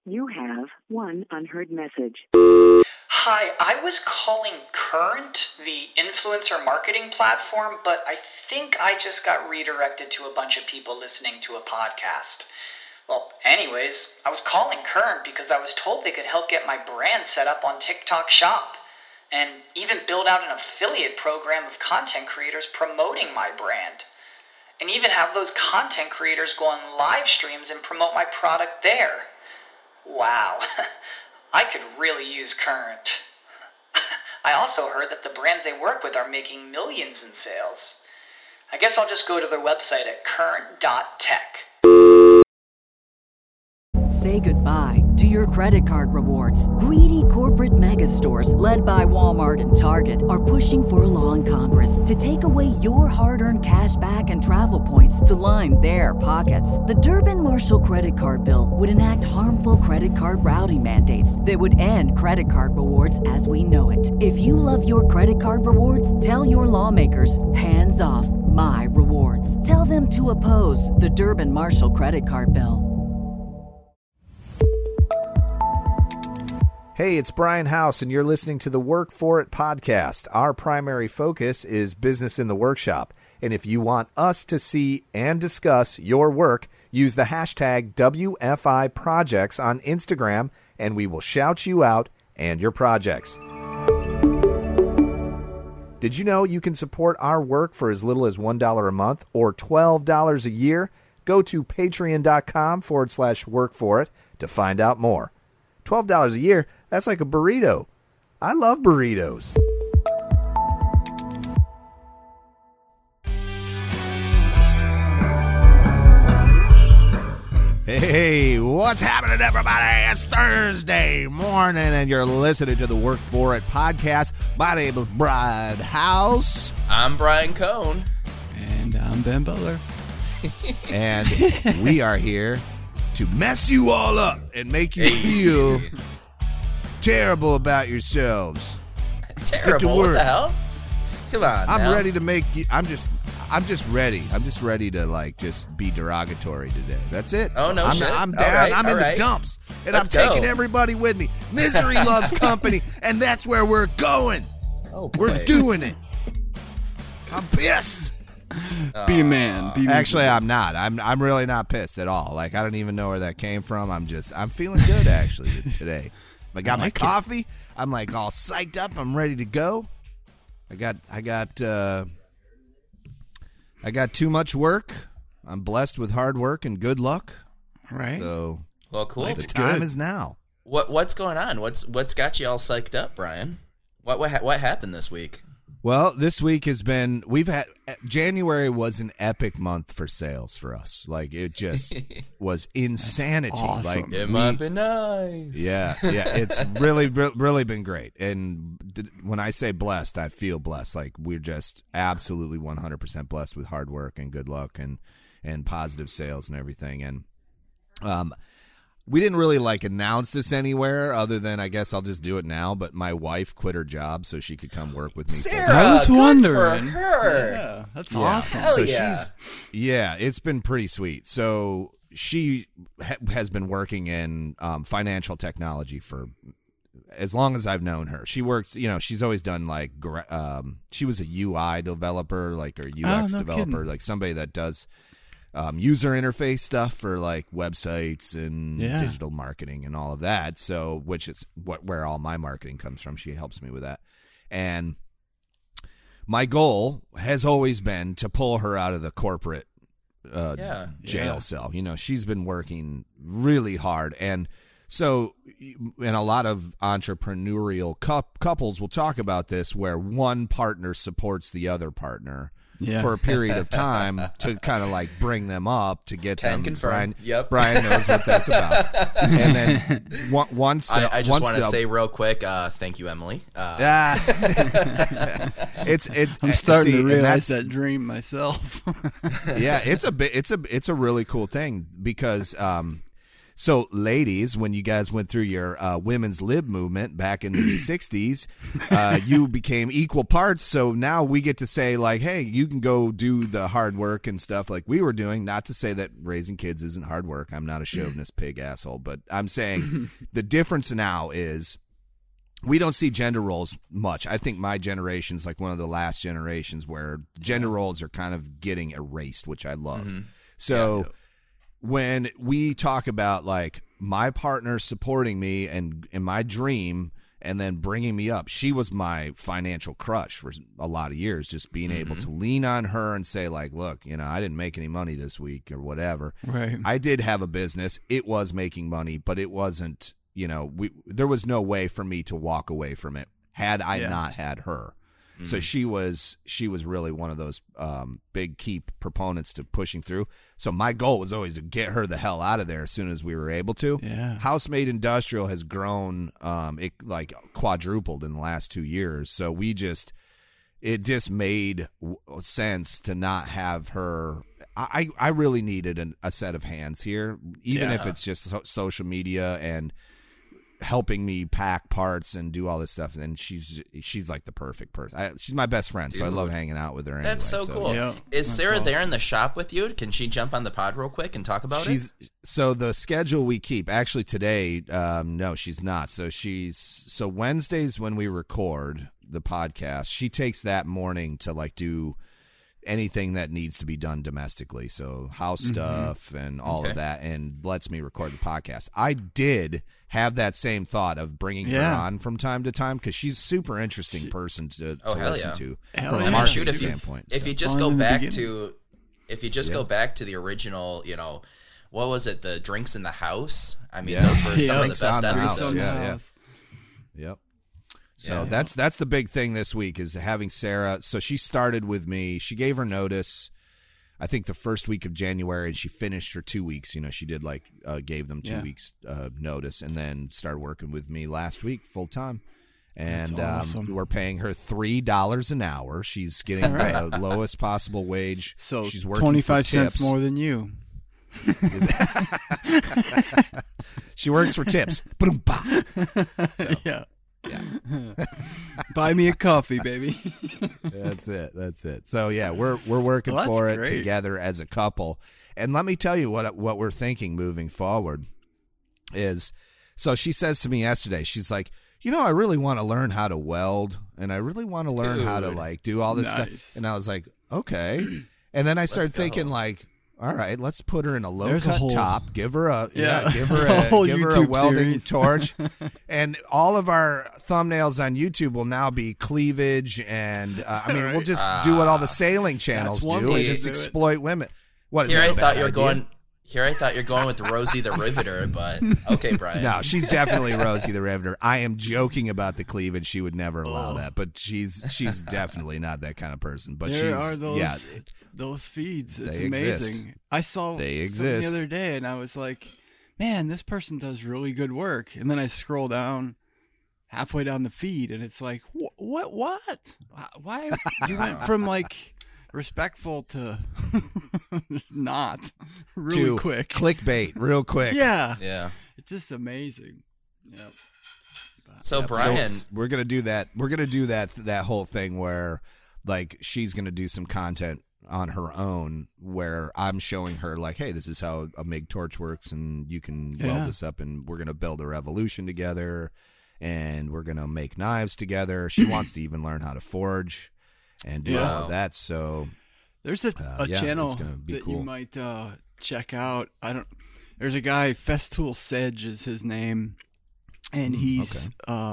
You have one unheard message. Hi, I was calling Current, the influencer marketing platform, but I think I just got redirected to a bunch of people listening to a podcast. Well, anyways, I was calling Current because I was told they could help get my brand set up on TikTok Shop, and even build out an affiliate program of content creators promoting my brand, and even have those content creators go on live streams and promote my product there. Wow, I could really use Current. I also heard that the brands they work with are making millions in sales. I guess I'll just go to their website at current.tech. Say goodbye to your credit card rewards. Greedy corporate mega stores, led by Walmart and Target, are pushing for a law in Congress to take away your hard-earned cash back and travel points to line their pockets. The Durbin-Marshall credit card bill would enact harmful credit card routing mandates that would end credit card rewards as we know it. If you love your credit card rewards, tell your lawmakers, hands off my rewards. Tell them to oppose the Durbin-Marshall credit card bill. Hey, it's Brian House, and you're listening to the Work For It podcast. Our primary focus is business in the workshop. And if you want us to see and discuss your work, use the hashtag WFI Projects on Instagram, and we will shout you out and your projects. Did you know you can support our work for as little as $1 a month or $12 a year? Go to patreon.com/workforit to find out more. $12 a year, that's like a burrito. I love burritos. Hey, what's happening, everybody? It's Thursday morning, and you're listening to the Work For It podcast. My name is Brian House. I'm Brian Cohn. And I'm Ben Butler. And we are here to mess you all up and make you feel terrible about yourselves. Terrible? What the hell? Come on, I'm now. ready to make you. I'm just ready. I'm just ready to just be derogatory today. That's it. Oh no, shit. I'm down. Right, I'm in right. the dumps, and Let's I'm go. taking everybody with me. Misery loves company, and that's where we're going. Oh, boy. We're doing it. I'm pissed. Be a man. Actually, I'm not. I'm really not pissed at all. Like, I don't even know where that came from. I'm feeling good actually today. I got my coffee. I'm like all psyched up. I'm ready to go. I got too much work. I'm blessed with hard work and good luck. Right. So, Well, cool. the time is now. What's going on? What's got you all psyched up, Brian? What happened this week? Well, this week has been, January was an epic month for sales for us. Like, it just was insanity. Awesome. Like, It might be nice. Yeah, it's really been great. And when I say blessed, I feel blessed. Like, we're just absolutely 100% blessed with hard work and good luck and positive sales and everything. And we didn't really announce this anywhere other than, I guess I'll just do it now, but my wife quit her job so she could come work with me. Sarah, I was wondering. Good for her. Yeah, that's awesome. Hell yeah. It's been pretty sweet. So she has been working in financial technology for as long as I've known her. She worked, she's always done she was a UI developer, or UX developer, kidding. Somebody that does user interface stuff for websites and digital marketing and all of that. So, which is where all my marketing comes from. She helps me with that. And my goal has always been to pull her out of the corporate jail cell. She's been working really hard. And so, and a lot of entrepreneurial couples will talk about this, where one partner supports the other partner. Yeah. For a period of time to kind of bring them up to get them. Confirm. Brian, Yep. Brian knows what that's about. And then once I just want to say real quick, thank you, Emily. It's I'm starting to realize that's that dream myself. yeah, it's a really cool thing because So, ladies, when you guys went through your women's lib movement back in the 60s, you became equal parts. So now we get to say, like, hey, you can go do the hard work and stuff like we were doing. Not to say that raising kids isn't hard work. I'm not a chauvinist pig asshole. But I'm saying the difference now is we don't see gender roles much. I think my generation's like one of the last generations where gender roles are kind of getting erased, which I love. So when we talk about like my partner supporting me and in my dream and then bringing me up, she was my financial crush for a lot of years, just being able to lean on her and say like, look, you know, I didn't make any money this week or whatever. Right. I did have a business. It was making money, but it wasn't, you know, there was no way for me to walk away from it had I not had her. So she was really one of those big key proponents to pushing through. So my goal was always to get her the hell out of there as soon as we were able to. Yeah. Housemaid Industrial has grown, it like quadrupled in the last 2 years. So it just made sense to not have her. I really needed a set of hands here, even if it's just social media and helping me pack parts and do all this stuff, and she's like the perfect person. She's my best friend, so I love hanging out with her. That's anyway, so cool. Yeah, Is Sarah awesome. there in the shop with you? Can she jump on the pod real quick and talk about it? So the schedule we keep, actually today, no, she's not. So Wednesdays when we record the podcast, she takes that morning to like do anything that needs to be done domestically, so house stuff and all of that, and lets me record the podcast. I did have that same thought of bringing her on from time to time because she's a super interesting person to listen to from a marketing standpoint. If you just go back to go back to the original, you know, what was it, the Drinks in the House? I mean, those were some of the best episodes. Yep. So that's the big thing this week is having Sarah. So she started with me. She gave her notice, I think the first week of January, and she finished her 2 weeks. You know, she did like gave them 2 weeks notice, and then started working with me last week full time. And awesome. We're paying her $3 an hour. She's getting the lowest possible wage. So she's working 25 for cents tips. more than you. She works for tips. So. Yeah. Buy me a coffee, baby. That's it. So yeah, we're working for it together as a couple. And let me tell you what we're thinking moving forward is, so she says to me yesterday, she's like, you know, I really want to learn how to weld, and I really want to learn how to like do all this stuff. And I was like, okay. And then I started thinking like, all right, let's put her in a low-cut top. Give her a welding torch, and all of our thumbnails on YouTube will now be cleavage, and we'll just do what all the sailing channels do, and just exploit women. What is Here that? I thought you're going with Rosie the Riveter, but okay, Brian. No, she's definitely Rosie the Riveter. I am joking about the cleavage; she would never allow that, but she's definitely not that kind of person. But those feeds. It's they amazing. Exist. I saw they something exist. the other day, and I was like, man, this person does really good work. And then I scroll down halfway down the feed, and it's like, what? Why? You went from like respectful to not really quick. Clickbait, real quick. Yeah. It's just amazing. Yep. So Brian, we're gonna do that. We're gonna do that whole thing where, like, she's gonna do some content on her own where I'm showing her like, hey, this is how a MIG torch works, and you can weld this up, and we're gonna build a revolution together, and we're gonna make knives together. She wants to even learn how to forge and do all of that. So there's a channel that cool. you might check out. There's a guy, Festool Sedge is his name, and he's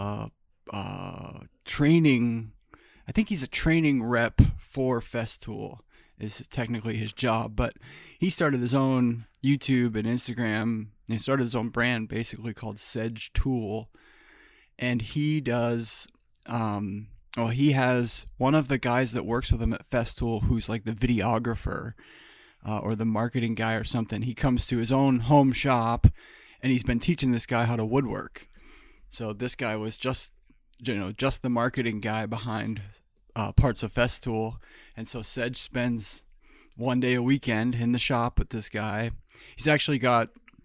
training. I think he's a training rep for Festool. Is technically his job, but he started his own YouTube and Instagram. And he started his own brand, basically called Sedge Tool, and he does. He has one of the guys that works with him at Festool, who's like the videographer or the marketing guy or something. He comes to his own home shop, and he's been teaching this guy how to woodwork. So this guy was just the marketing guy behind parts of Festool, and so Sedge spends one day a weekend in the shop with this guy. He's actually got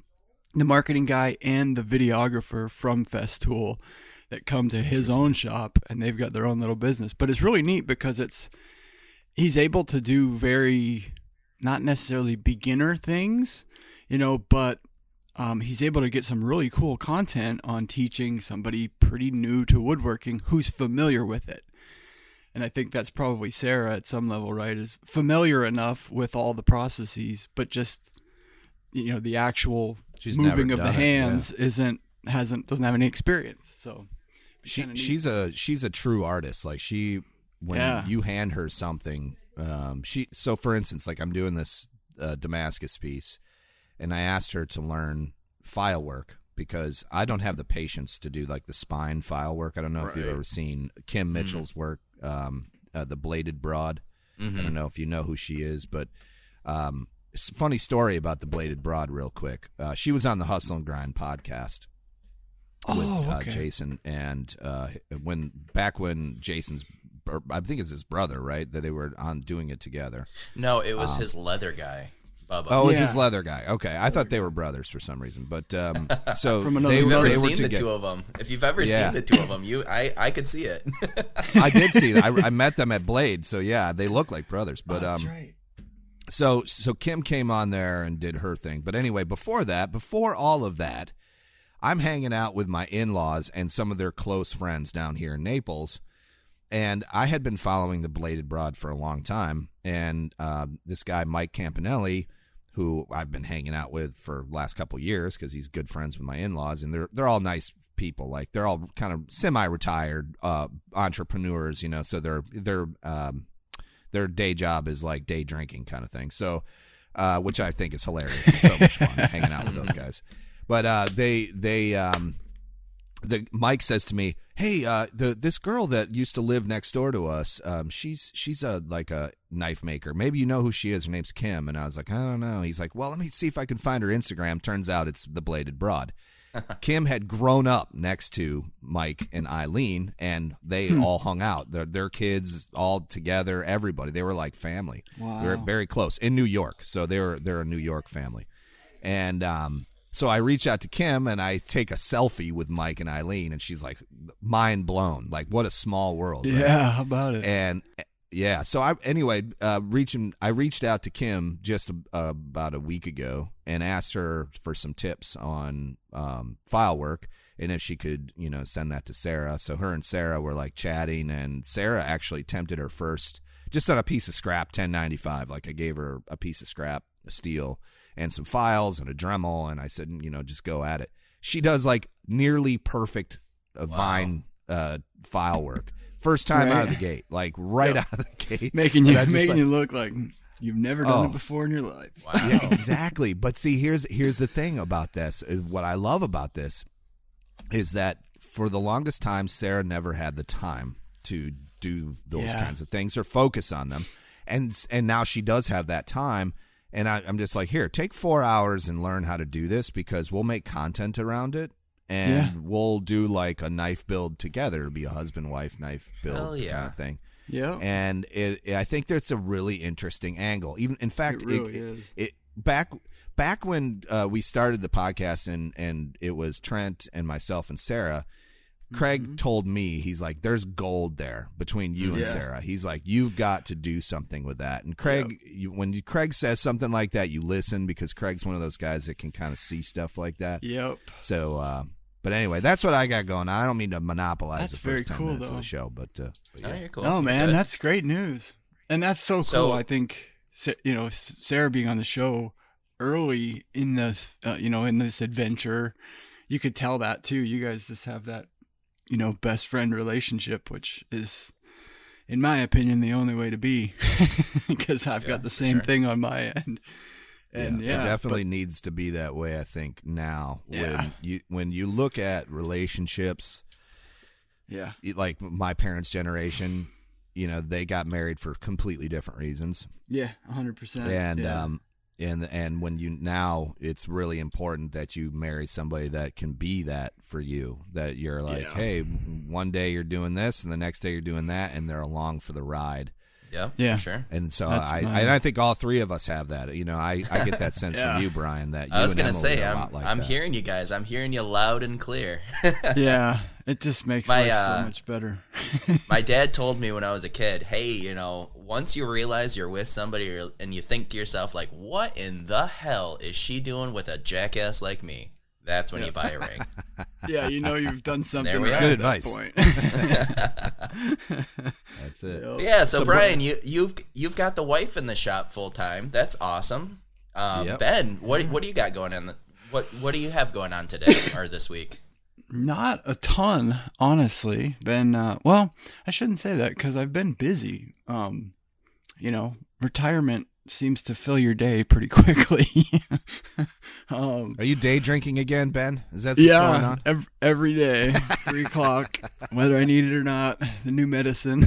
the marketing guy and the videographer from Festool that come to his own shop, and they've got their own little business. But it's really neat because he's able to do very, not necessarily beginner things, but he's able to get some really cool content on teaching somebody pretty new to woodworking who's familiar with it. And I think that's probably Sarah at some level, right? Is familiar enough with all the processes, but just, the actual moving of the hands doesn't have any experience. So she's a true artist. Like when you hand her something, so for instance, like I'm doing this Damascus piece, and I asked her to learn file work because I don't have the patience to do like the spine file work. I don't know if you've ever seen Kim Mitchell's work, the Bladed Broad. I don't know if you know who she is, but it's a funny story about the Bladed Broad real quick. She was on the Hustle and Grind podcast with Jason, and when Jason's, I think it's his brother, right? That they were on doing it together. No, it was his leather guy. Bubba. Oh, it was his leather guy. Okay, I thought they were brothers for some reason, but so From they you've were ever seen together. The two of them. If you've ever seen the two of them, I could see it. I did see it. I met them at Blade, so yeah, they look like brothers. But that's right. So Kim came on there and did her thing. But anyway, before all of that, I'm hanging out with my in-laws and some of their close friends down here in Naples. And I had been following the Bladed Broad for a long time. And this guy, Mike Campanelli, who I've been hanging out with for the last couple of years because he's good friends with my in-laws. And they're all nice people. Like, they're all kind of semi-retired entrepreneurs, so their day job is like day drinking kind of thing. So, which I think is hilarious. It's so much fun hanging out with those guys. But Mike says to me, "Hey, this girl that used to live next door to us, she's like a knife maker. Maybe you know who she is. Her name's Kim." And I was like, "I don't know." He's like, "Well, let me see if I can find her Instagram." Turns out it's the Bladed Broad. Kim had grown up next to Mike and Eileen, and they all hung out. Their kids all together, everybody. They were like family. Wow. They were very close in New York, so they're a New York family. And so I reach out to Kim, and I take a selfie with Mike and Eileen, and she's like mind blown. Like, what a small world. Right? Yeah, how about it? And yeah, so I reached out to Kim just about a week ago and asked her for some tips on file work and if she could, send that to Sarah. So her and Sarah were like chatting, and Sarah actually tempted her first just on a piece of scrap, $10.95. Like, I gave her a piece of scrap, a steel, and some files and a Dremel, and I said, just go at it. She does like nearly perfect Vine file work. First time out of the gate, like out of the gate, making you look like you've never done it before in your life. Wow. Yeah, exactly. But see, here's the thing about this. What I love about this is that for the longest time, Sarah never had the time to do those kinds of things or focus on them, and now she does have that time. And I'm just like, here, take 4 hours and learn how to do this, because we'll make content around it. And we'll do like a knife build together. It'll be a husband-wife knife build kind of thing. Yeah. And I think that's a really interesting angle. Even in fact, it really is. Back when we started the podcast and it was Trent and myself and Sarah, Craig told me, he's like, there's gold there between you and Sarah. He's like, you've got to do something with that. And Craig, when Craig says something like that, you listen, because Craig's one of those guys that can kind of see stuff like that. Yep. So, but anyway, that's what I got going on. I don't mean to monopolize the first 10 minutes of the show, but yeah. You're cool. Oh, man, Good. that's great news. And that's so cool. I think, Sarah being on the show early in this, in this adventure, you could tell that too. You guys just have that, best friend relationship, which is, in my opinion, the only way to be, because I've got the same thing on my end. And it definitely needs to be that way, I think, now. When you look at relationships, like my parents' generation, they got married for completely different reasons. Yeah, 100%. And when now it's really important that you marry somebody that can be that for you, that you're like, hey, one day you're doing this and the next day you're doing that, and they're along for the ride. Yeah, sure. And so I think all three of us have that. You know, I get that sense from you, Brian. That you I was going to say, I'm that. hearing you guys. I'm hearing you loud and clear. Yeah, it just makes life so much better. My dad told me when I was a kid, hey, you know, once you realize you're with somebody and you think to yourself, like, what in the hell is she doing with a jackass like me? That's when you buy a ring. Yeah, you know you've done something. There we That's good advice. That's it. Yeah, so Brian, you've got the wife in the shop full time. That's awesome. Ben, what do you got going on? What do you have going on today or this week? Not a ton, honestly. Been well, I shouldn't say that because I've been busy. You know, retirement seems to fill your day pretty quickly. Are you day drinking again, Ben? Is that what's going on? Every day, 3 o'clock, whether I need it or not. The new medicine.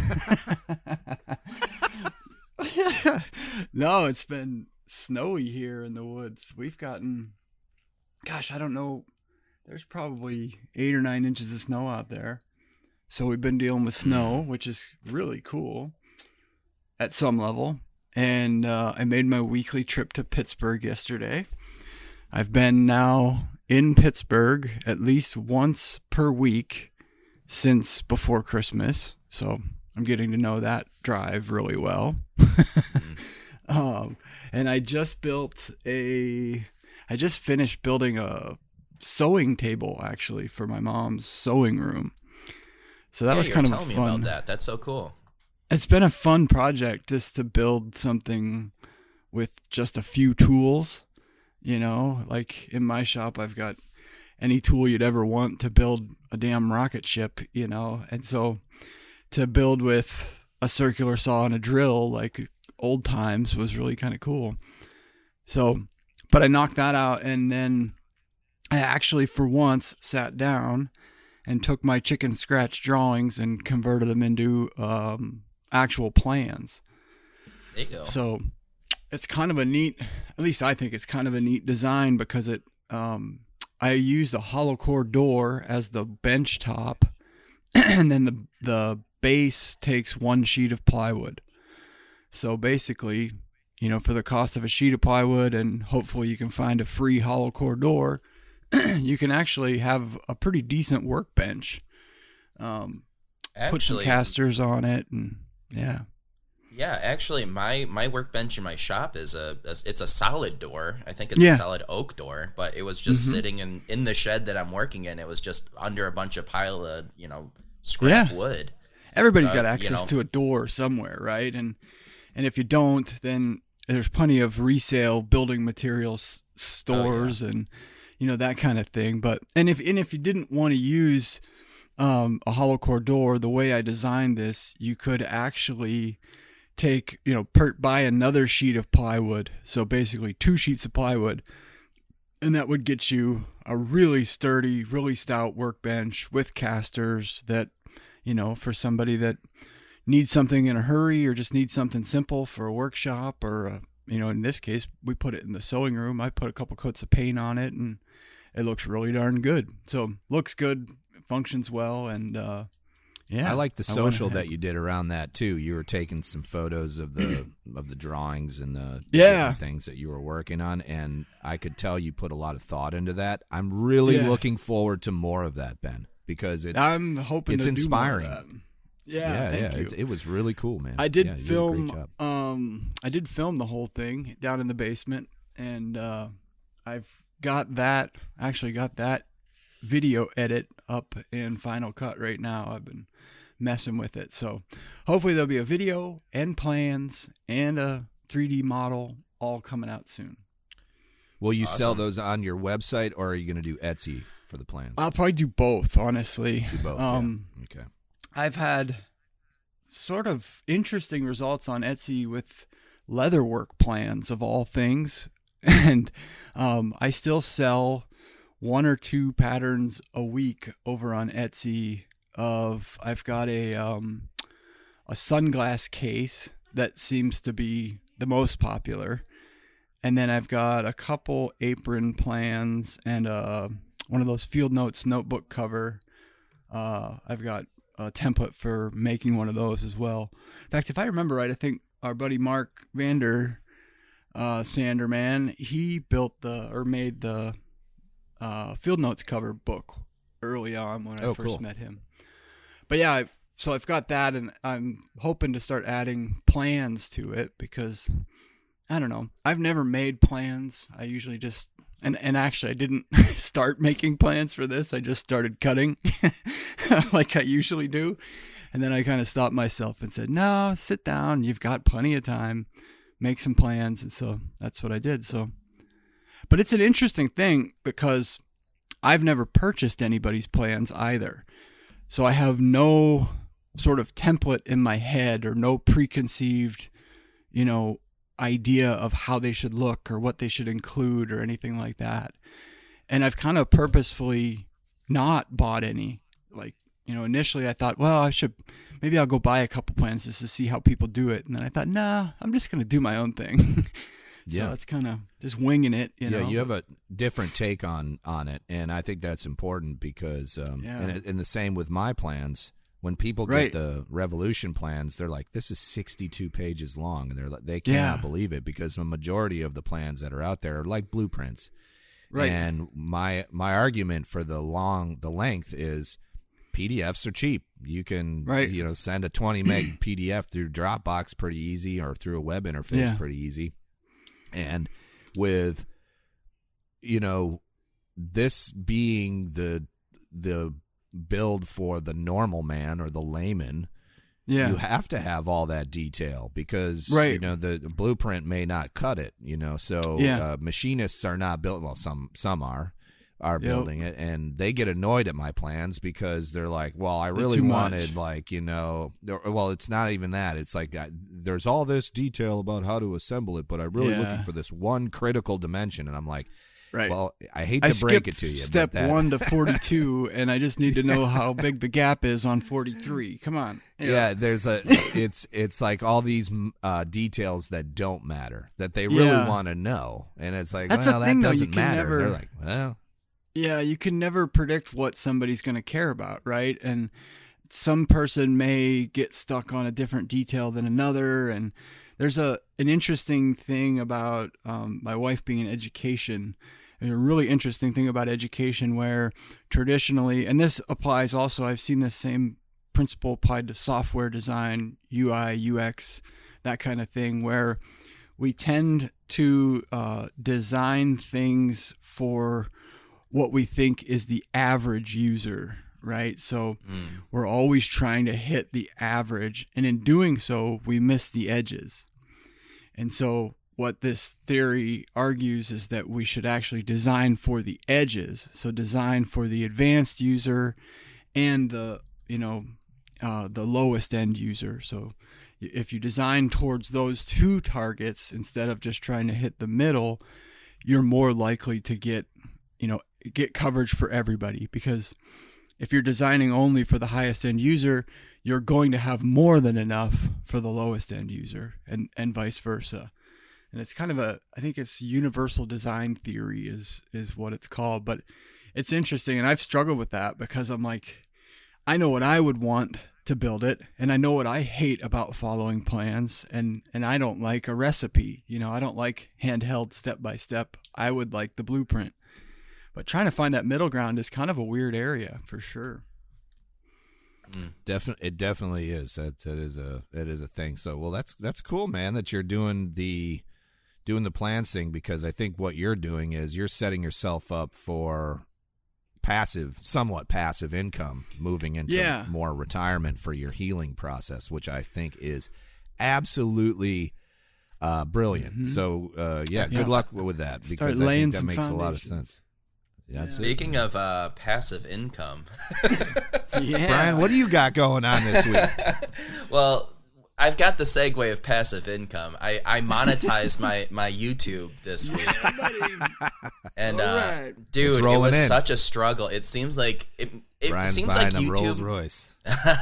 No, it's been snowy here in the woods. We've gotten, gosh, I don't know. There's probably 8 or 9 inches of snow out there. So we've been dealing with snow, which is really cool at some level. And I made my weekly trip to Pittsburgh yesterday. I've been now in Pittsburgh at least once per week since before Christmas. So I'm getting to know that drive really well. And I just finished building a sewing table, actually, for my mom's sewing room. So that was kind of fun. Tell me about that. That's so cool. It's been a fun project just to build something with just a few tools, you know, like in my shop, I've got any tool you'd ever want to build a damn rocket ship, you know, and so to build with a circular saw and a drill like old times was really kind of cool. So, but I knocked that out, and then I actually for once sat down and took my chicken scratch drawings and converted them into actual plans. There you go. So it's kind of a neat, at least I think it's kind of a neat design because it I used a hollow core door as the bench top, and then the base takes 1 sheet of plywood. So basically, you know, for the cost of a sheet of plywood, and hopefully you can find a free hollow core door, you can actually have a pretty decent workbench. Put some casters on it, and yeah, actually my workbench in my shop is it's a solid door. I think it's a solid oak door, but it was just sitting in the shed that I'm working in. It was just under a bunch of pile of, you know, scrap wood. Everybody's got access to a door somewhere, right? And if you don't, then there's plenty of resale building materials stores and, you know, that kind of thing. But if you didn't want to use a hollow core door, the way I designed this, you could actually take, you know, buy another sheet of plywood. So basically 2 sheets of plywood, and that would get you a really sturdy, really stout workbench with casters that, you know, for somebody that needs something in a hurry or just needs something simple for a workshop, or you know, in this case, we put it in the sewing room. I put a couple coats of paint on it, and it looks really darn good. So looks good, functions well, and I like the social that you did around that too. You were taking some photos of the drawings and the different things that you were working on, and I could tell you put a lot of thought into that. I'm really looking forward to more of that, Ben, because I'm hoping it's inspiring. Do more of that. Yeah. It was really cool, man. I did film. I did film the whole thing down in the basement, and I've got that video edit up in Final Cut right now. I've been messing with it, so hopefully there'll be a video and plans and a 3D model all coming out soon. Will you sell those on your website, or are you going to do Etsy for the plans? I'll probably do both, honestly. Do both. Okay. I've had sort of interesting results on Etsy with leatherwork plans of all things, and I still sell 1 or 2 patterns a week over on Etsy. I've got a sunglass case that seems to be the most popular, and then I've got a couple apron plans and one of those Field Notes notebook cover. I've got a template for making one of those as well. In fact, if I remember right, I think our buddy Mark Vander Sanderman, he made the Field Notes cover book early on when I first met him. But yeah, so I've got that, and I'm hoping to start adding plans to it because, I don't know, I've never made plans. I usually just, and actually I didn't start making plans for this. I just started cutting like I usually do. And then I kind of stopped myself and said, no, sit down. You've got plenty of time. Make some plans. And so that's what I did. So, but it's an interesting thing because I've never purchased anybody's plans either. So I have no sort of template in my head or no preconceived, idea of how they should look or what they should include or anything like that. And I've kind of purposefully not bought any. Like, initially I thought, well, maybe I'll go buy a couple plans just to see how people do it. And then I thought, nah, I'm just going to do my own thing. So it's kind of just winging it, Yeah, you have a different take on it, and I think that's important because, and the same with my plans. When people get the Revolution plans, they're like, "This is 62 pages long," and they cannot believe it because the majority of the plans that are out there are like blueprints. Right. And my argument for the length is PDFs are cheap. You can send a 20 meg PDF through Dropbox pretty easy, or through a web interface pretty easy. And with, this being the build for the normal man or the layman, you have to have all that detail because, the blueprint may not cut it, So machinists are not built. Well, some are building it, and they get annoyed at my plans because they're like, well, I really wanted well, it's not even that. It's like, there's all this detail about how to assemble it, but I'm really looking for this one critical dimension. And I'm like, well, I hate to break it to you. Step 1 to 42, and I just need to know how big the gap is on 43. Come on. There's it's like all these details that don't matter that they really want to know, and it's like, that doesn't matter. They're like, well. Yeah, you can never predict what somebody's going to care about, right? And some person may get stuck on a different detail than another. And there's an interesting thing about my wife being in education. There's a really interesting thing about education where traditionally, and this applies also, I've seen this same principle applied to software design, UI, UX, that kind of thing, where we tend to design things for what we think is the average user, right? So we're always trying to hit the average, and in doing so, we miss the edges. And so what this theory argues is that we should actually design for the edges. So design for the advanced user and the lowest end user. So if you design towards those two targets instead of just trying to hit the middle, you're more likely to get coverage for everybody, because if you're designing only for the highest end user, you're going to have more than enough for the lowest end user, and vice versa. And it's kind of I think it's universal design theory is what it's called, but it's interesting. And I've struggled with that because I'm like, I know what I would want to build it, and I know what I hate about following plans, and I don't like a recipe. I don't like handheld step by step. I would like the blueprint. But trying to find that middle ground is kind of a weird area for sure. It definitely is. That is a thing. So, well, that's cool, man, that you're doing the plans thing, because I think what you're doing is you're setting yourself up for somewhat passive income moving into more retirement for your healing process, which I think is absolutely brilliant. Mm-hmm. So, good luck with that, because I think that makes a lot of sense. Speaking of passive income, Brian, what do you got going on this week? Well, I've got the segue of passive income. I monetized my YouTube this week, and dude, it was such a struggle. It seems like it seems like YouTube. Rolls Royce.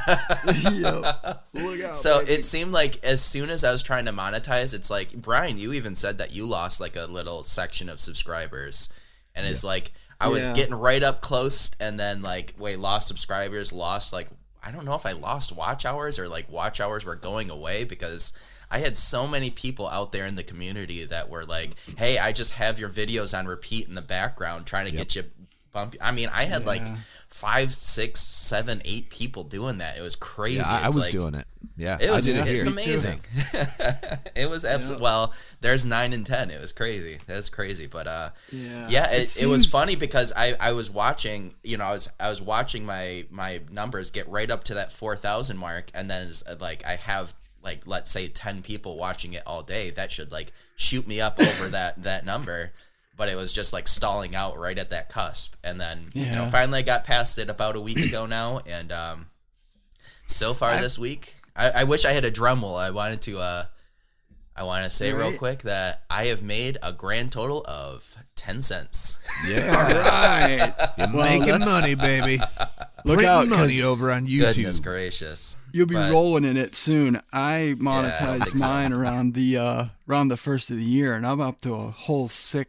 Look out, so baby. It seemed like as soon as I was trying to monetize, it's like, Brian, you even said that you lost like a little section of subscribers, and it's like, I was getting right up close, and then lost subscribers, lost like I don't know if I lost watch hours or like watch hours were going away, because I had so many people out there in the community that were like, hey, I just have your videos on repeat in the background trying to get you bumpy. I mean, I had like 5, 6, 7, 8 people doing that. It was crazy. Yeah, I was doing it. Yeah, it's amazing. It was absolutely, well, there's 9 and 10. It was crazy. That's crazy. But it was funny because I was watching, I was watching my numbers get right up to that 4,000 mark, and then like I have like, let's say 10 people watching it all day. That should like shoot me up over that number. But it was just like stalling out right at that cusp. And then, finally I got past it about a week ago now. And so far this week, I wish I had a drum roll. I want to say real quick that I have made a grand total of 10 cents. Yeah. All right. You're making money, baby. Look Printing out, money over on YouTube. Goodness gracious. You'll be rolling in it soon. I monetized mine around the first of the year, and I'm up to a whole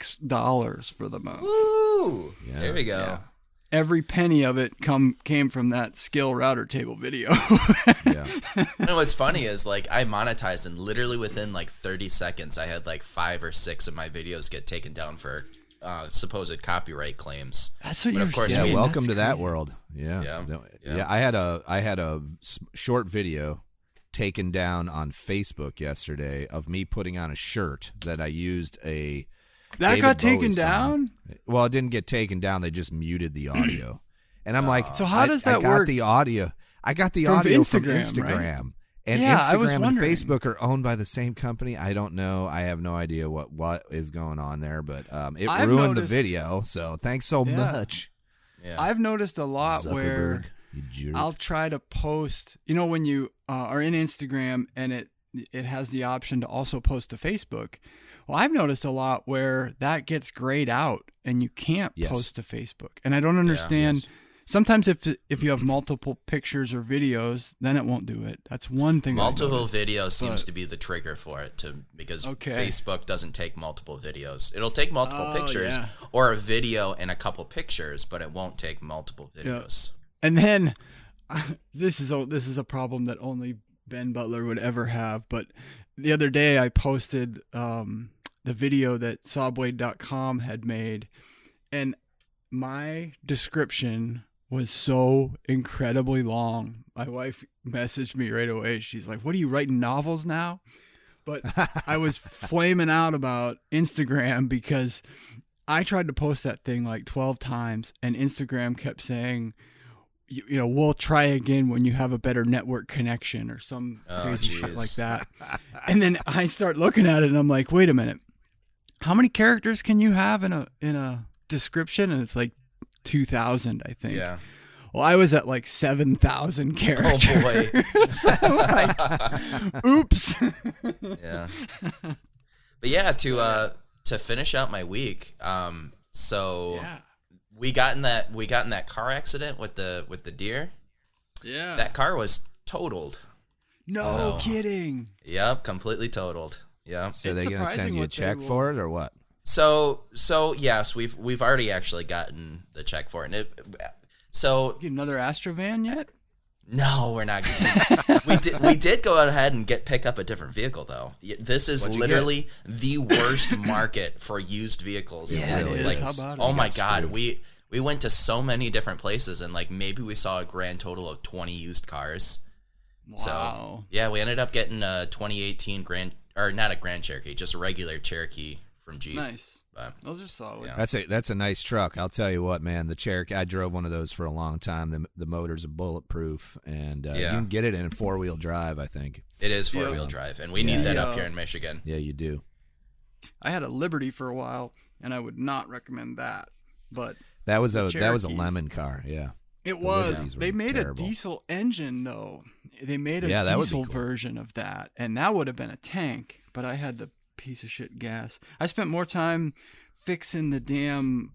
$6 for the month. Woo! Yeah. There we go. Yeah. Every penny of it came from that skill router table video. Yeah. What's funny is like I monetized, and literally within like 30 seconds, I had like 5 or 6 of my videos get taken down for supposed copyright claims. That's what you're Yeah, saying. welcome to that crazy. world. Yeah. Yeah. I had a short video taken down on Facebook yesterday of me putting on a shirt that I used a That David got Bowie taken song. down? Well, it didn't get taken down. They just muted the audio. And I'm like, So how does that I got work? the audio. I got the From audio from Instagram, Instagram. right? And Yeah, I was Instagram and wondering. Facebook are owned by the same company. I don't know. I have no idea what is going on there, but it I've ruined noticed- the video. So thanks so much, Yeah. I've noticed a lot Zuckerberg. where You jerk. I'll try to post, when you are in Instagram and it has the option to also post to Facebook. Well, I've noticed a lot where that gets grayed out and you can't Yes. post to Facebook. And I don't understand. Yes. Sometimes if you have multiple pictures or videos, then it won't do it. That's one thing. Multiple videos seems to be the trigger for it, because Okay. Facebook doesn't take multiple videos. It'll take multiple pictures yeah. or a video and a couple pictures, but it won't take multiple videos. And then this is a problem that only Ben Butler would ever have. But the other day I posted the video that Sawblade.com had made, and my description was so incredibly long. My wife messaged me right away. She's like, "What are you writing novels now?" But I was flaming out about Instagram because I tried to post that thing like 12 times, and Instagram kept saying, we'll try again when you have a better network connection or some crazy shit like that. And then I start looking at it and I'm like, wait a minute, how many characters can you have in a description? And it's like 2,000, I think. Yeah. Well, I was at like 7,000 characters. Oh boy. Oops. Yeah. But yeah, to finish out my week, so Yeah. we got in that car accident with the deer. Yeah. That car was totaled. No kidding. Yep, completely totaled. Yeah. So It's they gonna surprising send you a what they check will- for it or what? So yes, we've already actually gotten the check for it. So Get another Astrovan yet? no, we're not. we did go ahead and pick up a different vehicle though. This is What'd you literally the worst market for used vehicles. Yeah, it really. is. Like, How about it? oh You my got god, screwed. we went to so many different places, and like maybe we saw a grand total of 20 used cars. Wow. So yeah, we ended up getting a 2018 not a Grand Cherokee, just a regular Cherokee from Jeep. Nice. But, Those are solid. Yeah. That's a nice truck. I'll tell you what, man. The Cherokee, I drove one of those for a long time. The motors are bulletproof, and you can get it in 4-wheel drive. I think. it is 4-wheel drive, and we need that up here in Michigan. Yeah, you do. I had a Liberty for a while, and I would not recommend that. But That was a Cherokees. lemon car. Yeah. it The was. Liberties were They made terrible. a diesel engine, though. They made a Yeah, that would be diesel cool. version of that, and that would have been a tank. But I had the piece of shit gas. I spent more time fixing the damn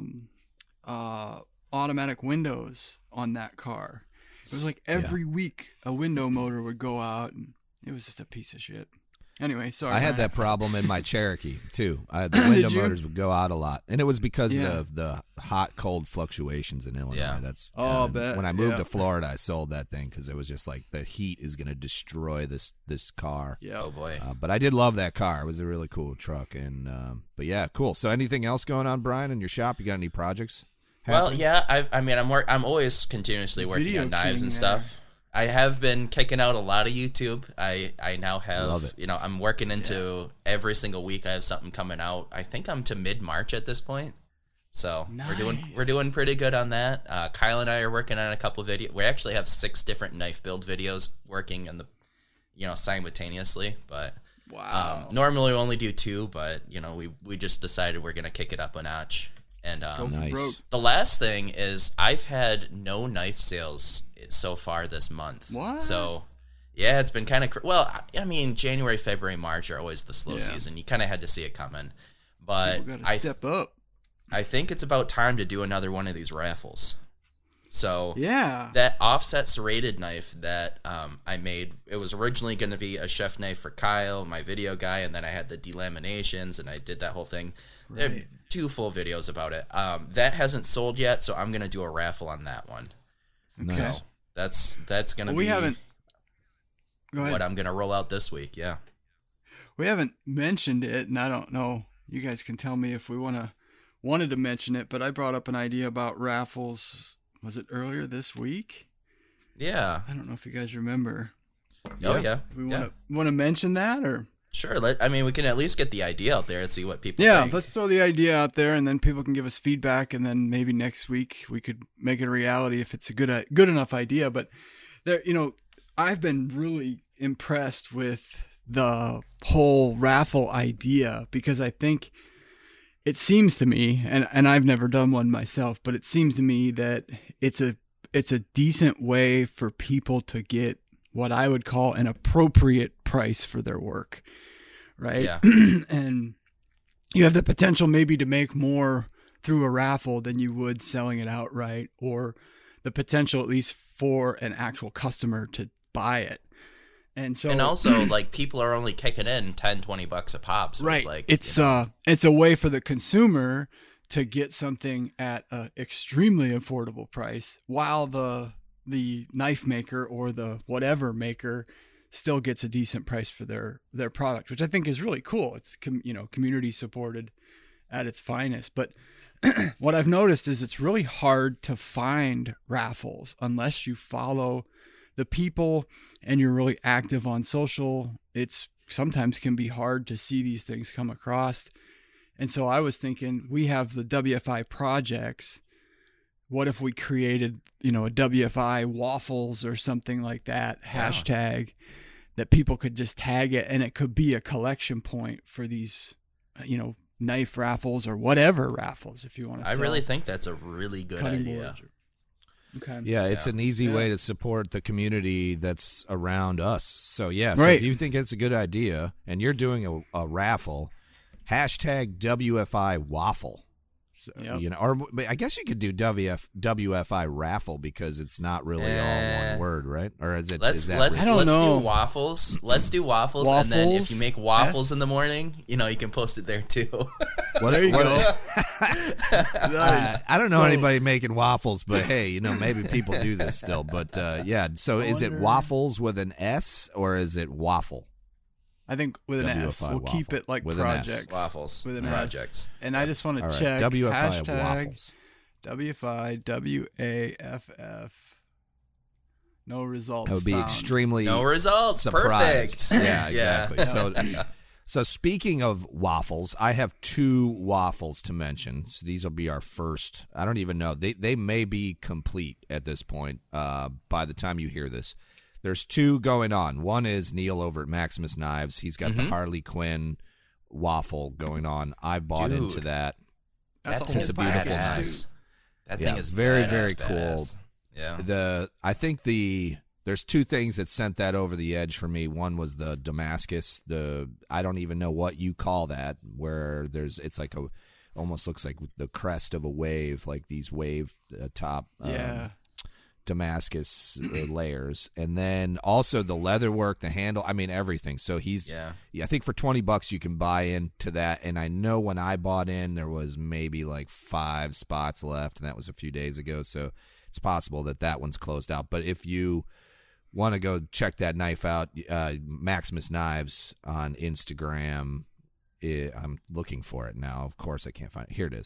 automatic windows on that car. It was like every week a window motor would go out, and it was just a piece of shit. Anyway, sorry. I had that problem in my Cherokee too. The window motors would go out a lot, and it was because of the hot cold fluctuations in Illinois. Yeah. That's bet. When I moved to Florida, I sold that thing because it was just like the heat is going to destroy this car. Yeah. Oh boy. But I did love that car. It was a really cool truck, and but yeah, cool. So anything else going on, Brian, in your shop? You got any projects happening? Well, yeah. I'm always continuously working Video on knives king and stuff. I have been kicking out a lot of YouTube. I now have, Love it. I'm working into every single week. I have something coming out. I think I'm to mid-March at this point. So we're doing pretty good on that. Kyle and I are working on a couple of videos. We actually have 6 different knife build videos working in the, simultaneously. But Wow. normally we only do 2, but we just decided we're gonna kick it up a notch. And Nice. the last thing is I've had no knife sales so far this month. What? So, yeah, it's been kind of well. I mean, January, February, March are always the slow Yeah. season. You kind of had to see it coming. But We gotta step up. I think it's about time to do another one of these raffles. So Yeah. that offset serrated knife that I made, it was originally going to be a chef knife for Kyle, my video guy, and then I had the delaminations and I did that whole thing. There are Right. 2 full videos about it. That hasn't sold yet, so I'm going to do a raffle on that one. Nice. So that's going to We be haven't. Go ahead. what I'm going to roll out this week. Yeah. We haven't mentioned it, and I don't know. You guys can tell me if we wanted to mention it, but I brought up an idea about raffles. Was it earlier this week? Yeah. I don't know if you guys remember. Oh, yeah. We Yeah. want to mention that, or Sure. We can at least get the idea out there and see what people yeah, think. let's throw the idea out there, and then people can give us feedback, and then maybe next week we could make it a reality if it's a good enough idea. But there, I've been really impressed with the whole raffle idea because I think it seems to me, and I've never done one myself, but it seems to me that it's a decent way for people to get what I would call an appropriate price for their work, right? Yeah. And you have the potential maybe to make more through a raffle than you would selling it outright, or the potential at least for an actual customer to buy it. And so, And also, people are only kicking in $10-$20 a pop. So right, it's it's a way for the consumer to get something at an extremely affordable price, while the knife maker or the whatever maker still gets a decent price for their product, which I think is really cool. It's community supported at its finest. But what I've noticed is it's really hard to find raffles unless you follow the people and you're really active on social. It's sometimes can be hard to see these things come across. And so I was thinking, we have the WFI projects. What if we created, a WFI waffles or something like that, hashtag, that people could just tag it, and it could be a collection point for these, knife raffles or whatever raffles, if you want to I really think that's a really good idea. Okay. Yeah, it's an easy way to support the community that's around us. So so Right. if you think it's a good idea and you're doing a raffle, hashtag WFI waffle. So, Yep. or I guess you could do WFI raffle because it's not really all one word, right? Or is it? Let's I don't let's know. do waffles. Let's do waffles, and then if Waffles? you make waffles in the morning, you can post it there too. There you go. I don't know anybody making waffles, but hey, maybe people do this still. But so is it waffles with an S or is it waffle? I think with an S. WFI We'll keep waffle. it like With an S. projects. Waffles With an projects. S. And I just want All to right, check WFI hashtag waffles. WFI WAFF. No results. That would be found. extremely No results. surprised. Perfect. Yeah, exactly. So speaking of waffles, I have 2 waffles to mention. So these will be our first. I don't even know. They may be complete at this point by the time you hear this. There's 2 going on. One is Neil over at Maximus Knives. He's got the Harley Quinn waffle going on. I bought Dude. into that. That thing It's is a beautiful badass. knife. That Yeah, thing is very, badass, very cool. badass. Yeah. I think there's 2 things that sent that over the edge for me. One was the Damascus. I don't even know what you call that, where it's like almost looks like the crest of a wave, like these wave top. Damascus layers, and then also the leather work, the handle. I mean, everything. So I think for $20 you can buy into that. And I know when I bought in, there was maybe like 5 spots left, and that was a few days ago. So it's possible that one's closed out. But if you want to go check that knife out, Maximus Knives on Instagram. I'm looking for it now. Of course, I can't find it. Here it is.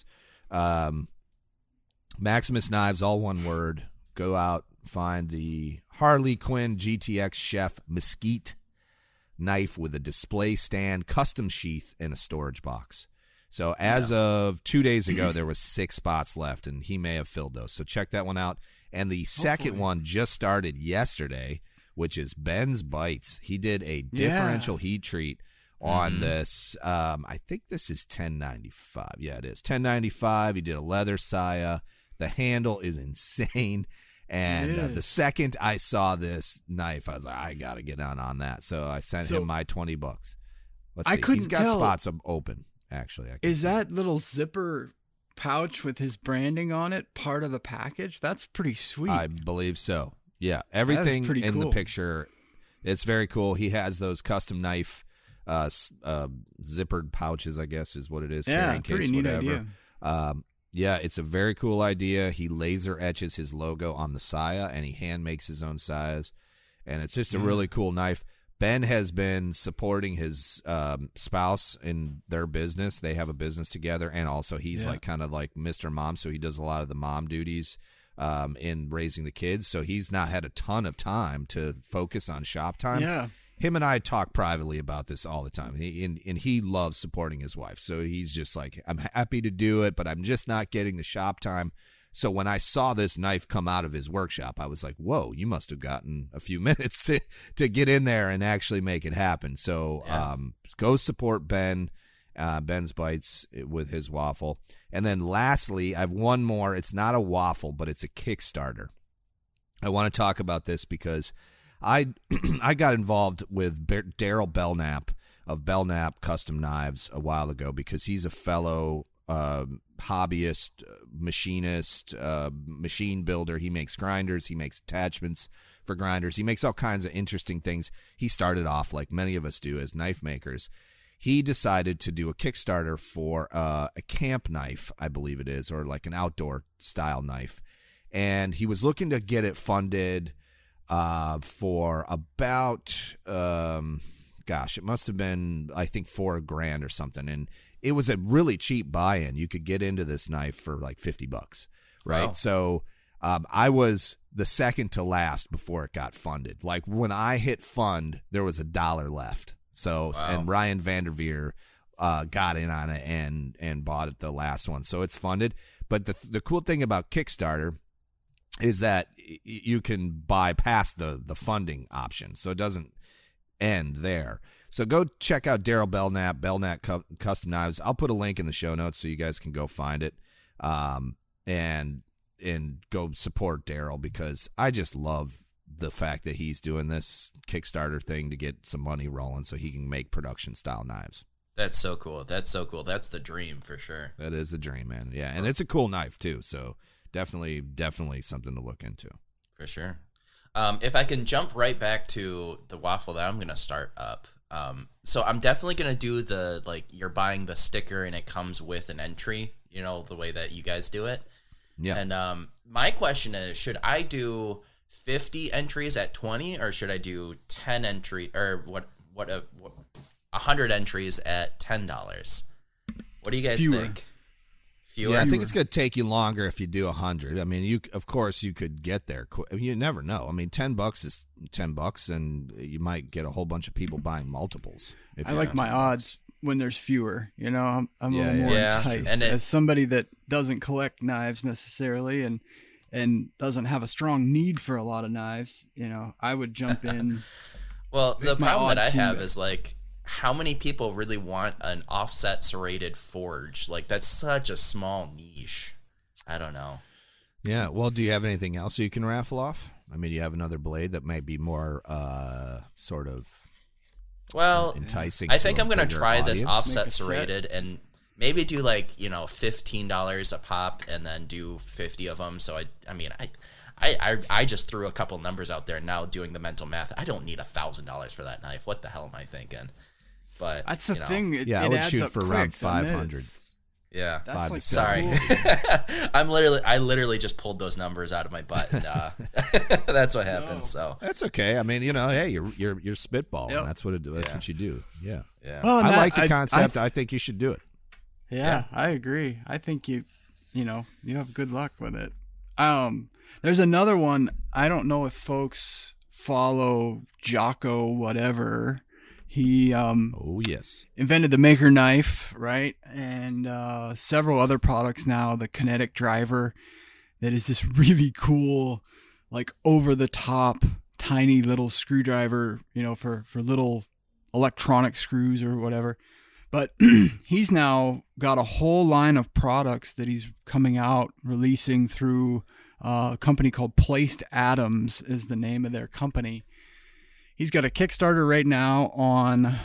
Maximus Knives, all one word. Go out, find the Harley Quinn GTX Chef Mesquite knife with a display stand, custom sheath, and a storage box. So as of 2 days ago, there was 6 spots left, and he may have filled those. So check that one out. And the second one just started yesterday, which is Ben's Bites. He did a differential heat treat on this. I think this is 1095. Yeah, it is 1095. He did a leather saya. The handle is insane. And the second I saw this knife, I was like, I got to get on that. So I sent him my $20. Let's see. He's got spots open, actually. Is that little zipper pouch with his branding on it part of the package? That's pretty sweet. I believe so. Yeah, everything in the picture, it's very cool. He has those custom knife zippered pouches, I guess is what it is. Yeah, pretty neat idea. Yeah, it's a very cool idea. He laser etches his logo on the saya, and he hand makes his own sayas, and it's just a really cool knife. Ben has been supporting his spouse in their business. They have a business together, and also he's like kind of like Mr. Mom, so he does a lot of the mom duties in raising the kids. So he's not had a ton of time to focus on shop time. Yeah. Him and I talk privately about this all the time, and he loves supporting his wife. So he's just like, I'm happy to do it, but I'm just not getting the shop time. So when I saw this knife come out of his workshop, I was like, whoa, you must have gotten a few minutes to get in there and actually make it happen. So go support Ben, Ben's Bites with his waffle. And then lastly, I have one more. It's not a waffle, but it's a Kickstarter. I want to talk about this because I got involved with Daryl Belknap of Belknap Custom Knives a while ago because he's a fellow hobbyist, machinist, machine builder. He makes grinders. He makes attachments for grinders. He makes all kinds of interesting things. He started off like many of us do as knife makers. He decided to do a Kickstarter for a camp knife, I believe it is, or like an outdoor style knife. And he was looking to get it funded for about, it must have been, I think, $4,000 or something. And it was a really cheap buy-in. You could get into this knife for like $50, right? Wow. So I was the second to last before it got funded. Like when I hit fund, there was $1 left. So, and Ryan Vanderveer got in on it and bought it the last one. So it's funded. But the cool thing about Kickstarter is that you can bypass the funding option, so it doesn't end there. So go check out Daryl Belknap, Belknap Custom Knives. I'll put a link in the show notes so you guys can go find it, and go support Daryl because I just love the fact that he's doing this Kickstarter thing to get some money rolling so he can make production style knives. That's so cool. That's so cool. That's the dream for sure. That is the dream, man. Yeah, and it's a cool knife too. So. Definitely something to look into. For sure. If I can jump right back to the waffle that I'm going to start up. So I'm definitely going to do the, like, you're buying the sticker and it comes with an entry, you know, the way that you guys do it. Yeah. And my question is, should I do 50 entries at 20 or should I do 10 entry or 100 entries at $10? What do you guys think? Yeah, I think it's going to take you longer if you do 100. I mean, of course you could get there. You never know. I mean, $10 is $10, and you might get a whole bunch of people buying multiples. I like my odds when there's fewer. You know, I'm a little more enticed. And as somebody that doesn't collect knives necessarily, and doesn't have a strong need for a lot of knives, you know, I would jump in. Well, the problem that I have is like, how many people really want an offset serrated forge? Like, that's such a small niche. I don't know. Yeah. Well, do you have anything else you can raffle off? I mean, you have another blade that might be more sort of enticing. I think I'm going to try this offset serrated, and maybe do like, $15 a pop and then do 50 of them. So I just threw a couple numbers out there now doing the mental math. I don't need $1,000 for that knife. What the hell am I thinking? But that's the thing. I would shoot for around 500. Yeah. That's like sorry. Cool. I literally just pulled those numbers out of my butt. And, that's what happened. So that's okay. I mean, hey, you're spitballing. Yep. That's what what you do. Yeah. Yeah. Well, I like the concept. I think you should do it. Yeah, I agree. I think you have good luck with it. There's another one. I don't know if folks follow Jocko whatever. He invented the Maker knife, right? And several other products now. The Kinetic driver, that is this really cool, like over the top, tiny little screwdriver, for little electronic screws or whatever. But he's now got a whole line of products that he's coming out, releasing through a company called Placed Atoms is the name of their company. He's got a Kickstarter right now on